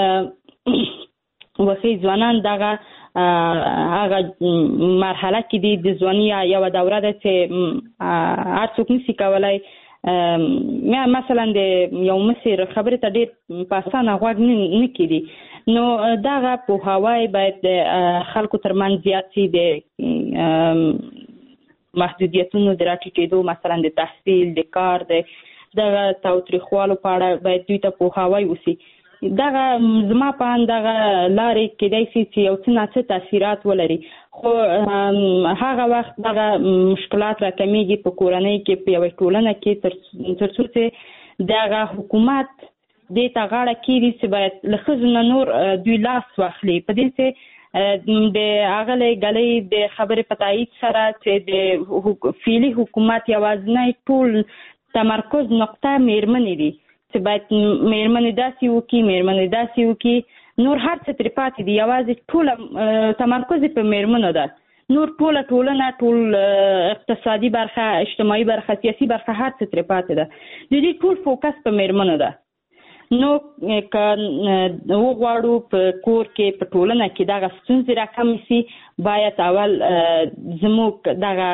وسی ځوانان دغه هغه مرحله کې دي د ځواني یو دوره ده چې هر څوک نشي کولای مثلا د یو مسیر خبره ته ډېر په اسانه غوږ نه کیدي. نو دغه پوهاوی باید خلکو ترمنځ زیات شي, د محدودیتونو د راټیټېدو مثلا د تحصیل د کار د تاوتریخوالو په اړه باید دوی ته پوهاوی وسی. دغه زما په اندازه لارې کېدای شي چې یو څه نه څه تاثیرات ولري, خو هغه وخت دغه مشکلات راکمیږي په کورنۍ کې په یوه ټولنه کې تر څو چې دغه حکومت دې ته غاړه کېږدي چې باید له ښځو نه نور دوی لاس واخلي په دې چې د اغلې غلې د خبرې په تایید سره چې د فعلي حکومت یوازینی ټول تمرکز نقطه میرمنې دي چې باید میرمنې داسې وکړي میرمنې داسې وکړي, نور هر څه ترې پاتې دي, یوازې ټوله تمرکز په میرمنو ده, نور ټوله ټولنه ټول اقتصادي برخه اجتماعي برخه سیاسي برخه هر څه ترې پاتې ده, د دې ټول فوکس په میرمنو ده. نو که وغواړو په کور کې په ټولنه کې دغه ستونزې راکمې سي باید اول زموږ دغه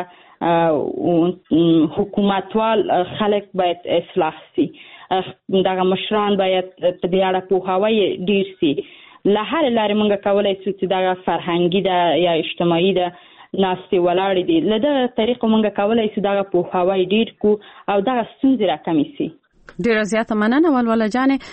حکومتوال خلک باید اصلاح سي, دغه مشران باید په دې اړه پوهاوی ډیر سي. له هر لارې موږ کولای شو چې دغه فرهنګي ده یا اجتماعي ده ناستې ولاړې دي, له دغه طریقو موږ کولای شو دغه پوهاوی ډیر کو او دغه ستونزې راکمې سي. ډیره زیاته مننه ولوله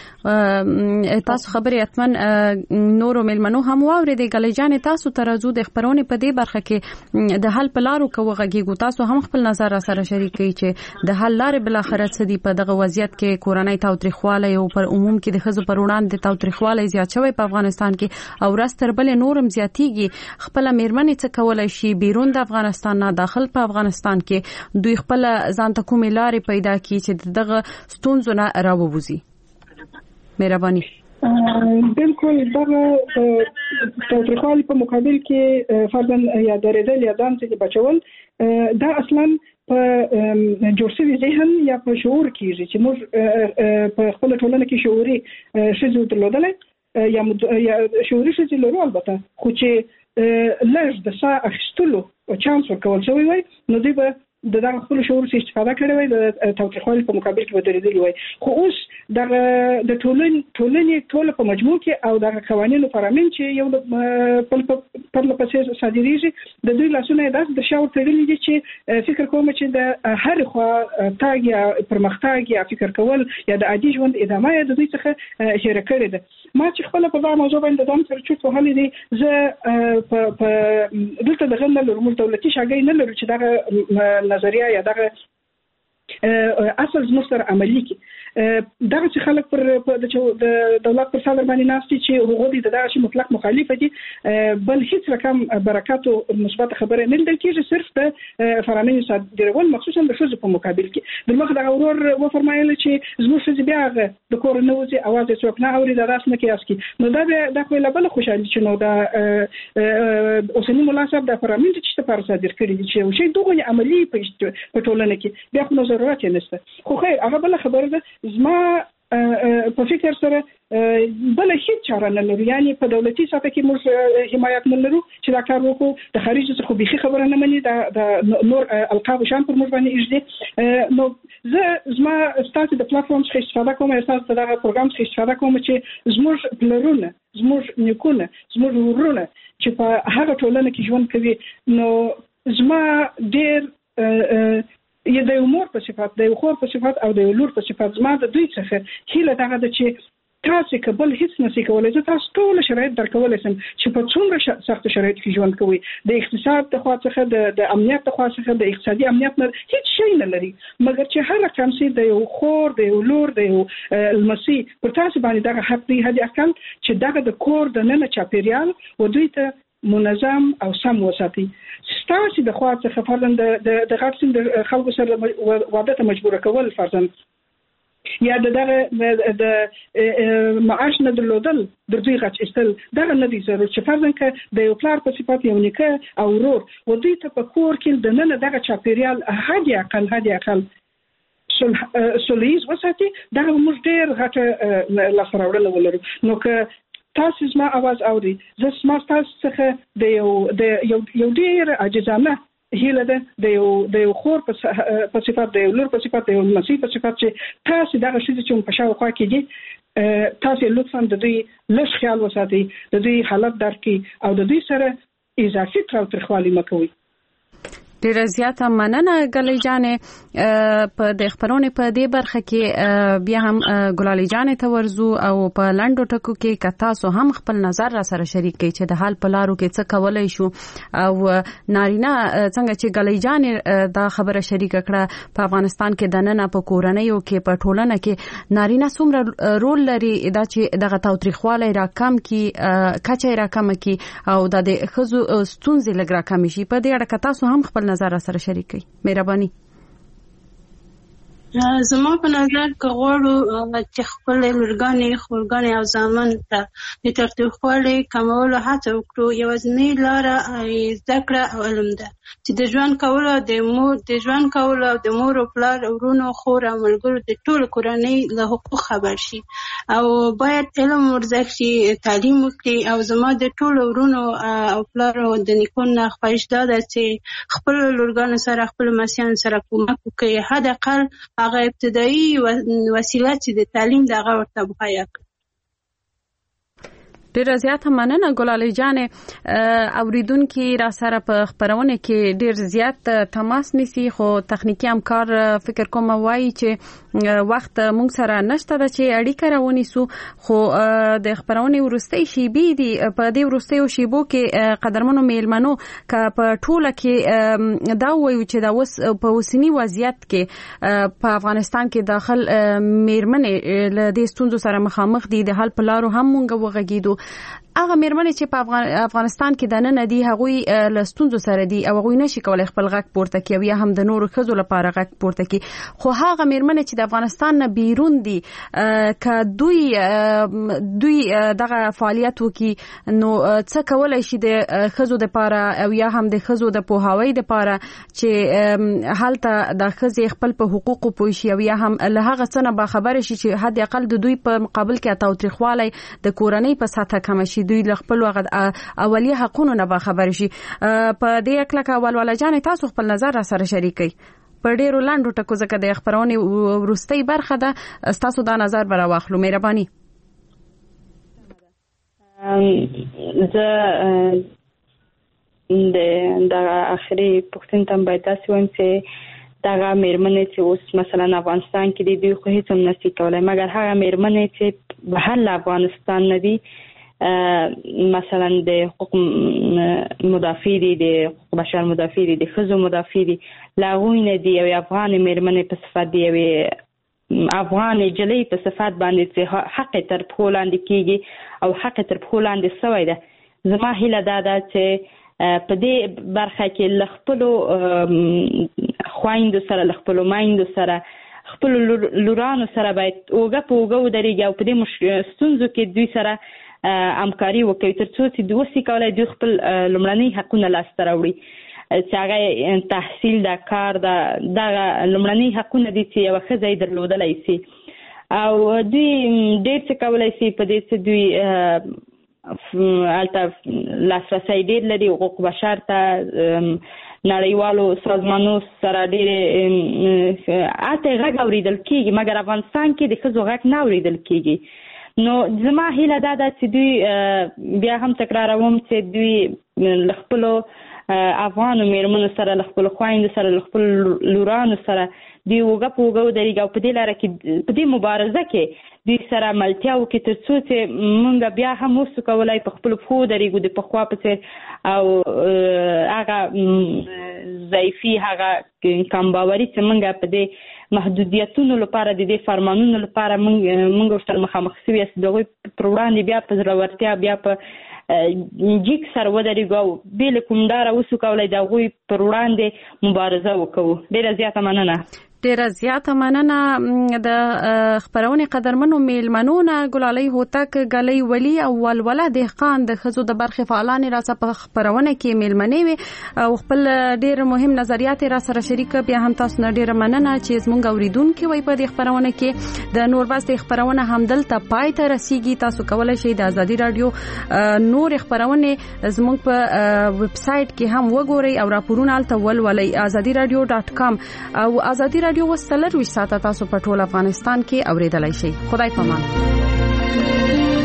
جانې, تاسو خبرې اتمن نورو ملمنو هم واورېدې. ګلې جانې تاسو ته راځو د خبرونې په دې برخه کې د حل په لارو کې وغږیږو, تاسو هم خپل نظر را سره شریک کړئ چې د حل لارې بل اخر څه دي په دغه وضعیت کې کورنۍ تاوتریخوالی او پر عموم کې د ښځو پر وړاندې تاوتریخوالی زیات شوی په افغانستان کې او ورځ تر بلې نورم زیاتیږي. خپل میرمنې څه کولای شي بیرون د افغانستان نه داخل په افغانستان کې دوی خپل ځان ته کومې لارې پیدا کړي چې دغه ستونزو نه راووځي؟ مهرباني. بالکل دغه تاوتریخوالي په مقابل کې فرضاً یا درېدل یا ځان څخه بچول دا اصلاً په جوړ شوي ذهن یا په شعور کېږي چې موږ په خپل ټولنه کې شعوري ښځې درلودلی یا شعوري ښځې لرو البته, خو چې لږ د ساه اخیستلو چانس ورکول شوی وای نو دوی به د دغه خپل شعور څخه استفاده کړې وای د تاوتریخوالي په مقابل کې ودرېدلی وای. خو اوس دغه د ټولنې ټولنې ټول په مجموع کې او دغه قوانینو فرامین چې یو په پرلپسې صادریږي د دوی لاسونه داس د شاور تړلي دي چې فکر کوم چې د هر خوا تاګ یا پرمختګ یا فکر کول یا د عادي ژوند ادامه د دوی څخه هېره کړې ده. ما چې خپل په دغه موضوع باندې ځان سره چوت وهلې دي, زه په دلته دغه نه لرم دولتي شاګۍ نه لرو چې دغه نظریه یا دغه اصل زموږ سره عملي کی دغه چې خلک پر د دولت پر صدر باندې ناستي چې هغوی د دغه مطلق مخالف دي, بل هیڅ رقم برکات او مثبت خبره نه لیدل کېږي, صرف د فرامین صادرول مخصوصا د ښځو په مقابل کې. د مخ دغه ورور و فرمایل چې زموږ ښځې بیا د کور نه وځي اواز یې څوک نه اوري د داس نه کیاس کی, نو دا د خپل بل خوشاله چې نو دا اوسنی مولا صاحب د فرامین چې په صادر کړی دي چې شی دغه عملی په ټولنه کې بیا خو ضرورت نشته. خو خیر هغه بل خبره ده, زما په فکر سره بل هیڅ چاره نه لري، یعنی په دولتي سطح کې موږ حمایت نه لرو چې دا کار وکړو. د خارج څخه به خبره نه مني، د نور القاب شان پر موږ باندې اجازه. نو زه زما ستاسو د پلیټفارم څخه استفاده کوم، ستاسو د پروګرام څخه استفاده کوم چې زموږ پلرونه، زموږ نیکونه، زموږ ورونه چې په هغه ټولنه کې ژوند کوي، نو زما ډېر یا د امور په صفات، د خور په صفات او د لور په صفات زما د دوی څخه هیله دغه د چې تاسو کبل هیڅ نشي کولای، زه تاسو ټول شرایط درکولای سم چې په څومره سخت شرایط کې ژوند کوي. د اقتصاد د خوا څخه، د د امنیت د خوا څخه، د اقتصادي امنیت نه هیڅ شی نه لري، مګر چې هر رقم سي د یو خور، د یو لور، د یو المسی پر تاسو باندې دغه حق دی، هدي اقل چې دغه د کور د نن چاپیریال و دوی ته منظم او سم وساتي. ستاسو د خوا څخه فرضاً د د غټ د خلکو سره واده ته مجبور کول، فرضاً یا د دغه د معاش نه درلودل د دوی غچ استل، دغه نه دي ضروري چې فرضاً که د یو پلار په صفات یو نیکه او ورور و دوی ته په کور کې د نن دغه چاپیریال هدي اقل هدي اقل سوليز وساتي، دغه موږ ډېر غټه لاسته راوړنه ولرو. نو که تاسو زما आवाज اوري، زه سم تاسو څخه د یو د یو یو ډیر عاجزانه هیله ده د یو د یو خور په صفات، د یو لور په صفات، د یو مسیح په صفات چې تاسو دغه شی چې په شاوخوا کې دي تاسو لطفا د دوی لږ خیال وساتئ، د دوی حالت درک کړئ او د دوی سره اضافي تاوتریخوالي مه کوئ. ډیره زیاته مننه ګلۍ جانې. په د خبرونې په دې برخه کې بیا هم ګلالۍ جانې ته ورزو او په لنډو ټکو کې که تاسو هم خپل نظر را سره شریک کړئ چې د حال په لارو کې څه کولای شو، او نارینه څنګه چې ګلۍ جانې دا خبره شریکه کړه په افغانستان کې د نن په کورنیو کې په ټولنه کې نارینه څومره رول لري دا چې دغه تاوتریخوالی راکم کی، کچه راکم کی او د ښځو ستونزې لږ راکم شي. په دې اړه که تاسو هم خپل نظر سره شریک کړئ، مهرباني. زما په نظر که غواړو چې خپل لورګانې، خورګانې او زامن ته د تاوتریخوالي کمولو هڅه وکړو، یوازینۍ لاره زده کړه او علم ده چې د ژوند کولو د مور د ژوند کولو د مور او پلار، ورونو، خور او ملګرو د ټولو کورنۍ له حقوق خبر شي او باید علم ورزده شي، تعلیم وکړي. او زما د ټولو ورونو او پلار او د نیکونو نه خواهش دا ده چې خپل لورګانو سره، خپل مسیانو سره کومک وکړي، حد اقل هغه ابتدایي وسیله چې د تعلیم دغه ورته مهیا کړي. ډیره زیاته مننه ګلالۍ جانې. اوریدونکي را سره په خبرونه کې ډیر زیات تماس نیسي، خو تخنیکی همکار فکر کوم وایي چې وخت مونږ سره نشته د چې اړیکه راونیسو، خو د خبرونه ورستۍ شیبې دي. په دې ورستۍ شیبو کې قدرمنو میلمنو که په ټوله کې دا وایو چې دا اوس په اوسنی وضعیت کې په افغانستان کې داخل میرمنې له دې ستونزو سره مخامخ دي، د حل په لارو هم مونږ وغږیدو. هغه میرمنې چې په افغانستان کې د نن دي هغوی له ستونزو سره دي او هغوی نشي کولای خپل غږ پورته کړي، یا هم د نورو ښځو لپاره غږ پورته کړي. خو هغه میرمنې چې د افغانستان نه بیرون دي که دوی دوی دغه فعالیت وکړي، نو څه کولای شي د ښځو لپاره او یا هم د ښځو د پوهاوي لپاره چې هلته د ښځې خپل په حقوقو پوه شي او یا هم له هغه څه نه باخبره شي چې حد اقل د دوی په مقابل کې تاوتریخوالی د کورنۍ په سطح کم شي، دوی له خپل اولیه حقونو نه باخبر شي. په دې اکله که ولوله جانې تاسو خپل نظر را سره شریک کړئ په ډیرو لنډو ټکو، ځکه د خبرونې وروستۍ برخه ده، ستاسو دا نظر به راواخلو. مهرباني. زه د اخري پوښتنې ته باید داسې وایم چې دغه میرمنې چې اوس مثلا افغانستان کې دي، دوی خو هیڅ هم نشي کولای، مګر هغه میرمنې چې بهر له افغانستان نه دي، مثلا د حقوق مدافع دي، د حقوق بشر مدافع دي، د ښځو مدافع دي، له هغوی نه دي یوې افغان میرمنې په صفت دي، یوې افغان نجلۍ په صفت باندې چې حق تر پښو لاندې کیږي او حق تر پښو لاندې سوی ده. زما هیله دا ده چې په دې برخه کې له خپلو خویندو سره، له خپلو میندو سره، خپلو لورانو سره باید اوږه په اوږه ودرېږي او په دې ستونزو کې دوی سره همکاري وکړي، تر څو چې دوی کولای دوی خپل لومړني حقونه لاسته راوړي، چې هغه تحصیل ده، کار ده، دغه لومړني حقونه دي چې یوه ښځه یې درلودلی سي. او دوی ډېر څه کولای شي په دې څه دوی الته لاسرسي ډېر لري حقوق بشر ته نړیوالو سازمانونو سره ډېر اته غږ اوریدل کیږي مګر افغانستان کې د ښځو غږ نه اوریدل کیږي. نو زما هیله دا ده چې دوی بیا هم تکراروم چې دوی له خپلو افغانو میرمنو سره له خپلو خویندو سره له خپلو لورانو سره دوی وګه په وګه ودرېږي او په دې لاره کې په دې مبارزه کې دوی سره ملتیا وکړي تر څو چې موږ بیا هم اوسو کولای په خپلو پښو ودرېږو د پخوا په څېر او هغه ضعیفي هغه کمباوري چې موږ په دې محدودیتونو لپاره د دې فرمانونو لپاره موږ موږ ورسره مخامخ شوي یاست د هغوی پر وړاندې بیا په زړورتیا بیا په جګ سره ودرېږو او بې له کومداره اوسو کولای د هغوی پر وړاندې مبارزه وکړو. ډېره زیاته مننه. ډیره زیاته مننه د خبرونې قدرمنو میلمنو نه ګلالۍ هوتک، ګلۍ ولی او ولوله دهقان د ښځو د برخې فعالانې را سره په خبرونه کې میلمنې وي او خپل ډیر مهم نظریات را سره شریک. بیا هم تاسو نه ډیره مننه چې زموږ اوریدونکو وي په دې خبرونه کې. د نور بس د خبرونه همدلته پای ته رسیږي. تاسو کولای شئ د ازادي رادیو نور خبرونه زموږ په ویب سټ کې هم وګورئ او راپورونه الته ولولئ ازادي رادیو ډاټ کام او ازادي رادیو وسلر وي ساته تاسو په ټول افغانستان کې اوریدلای شئ. خدای پامان.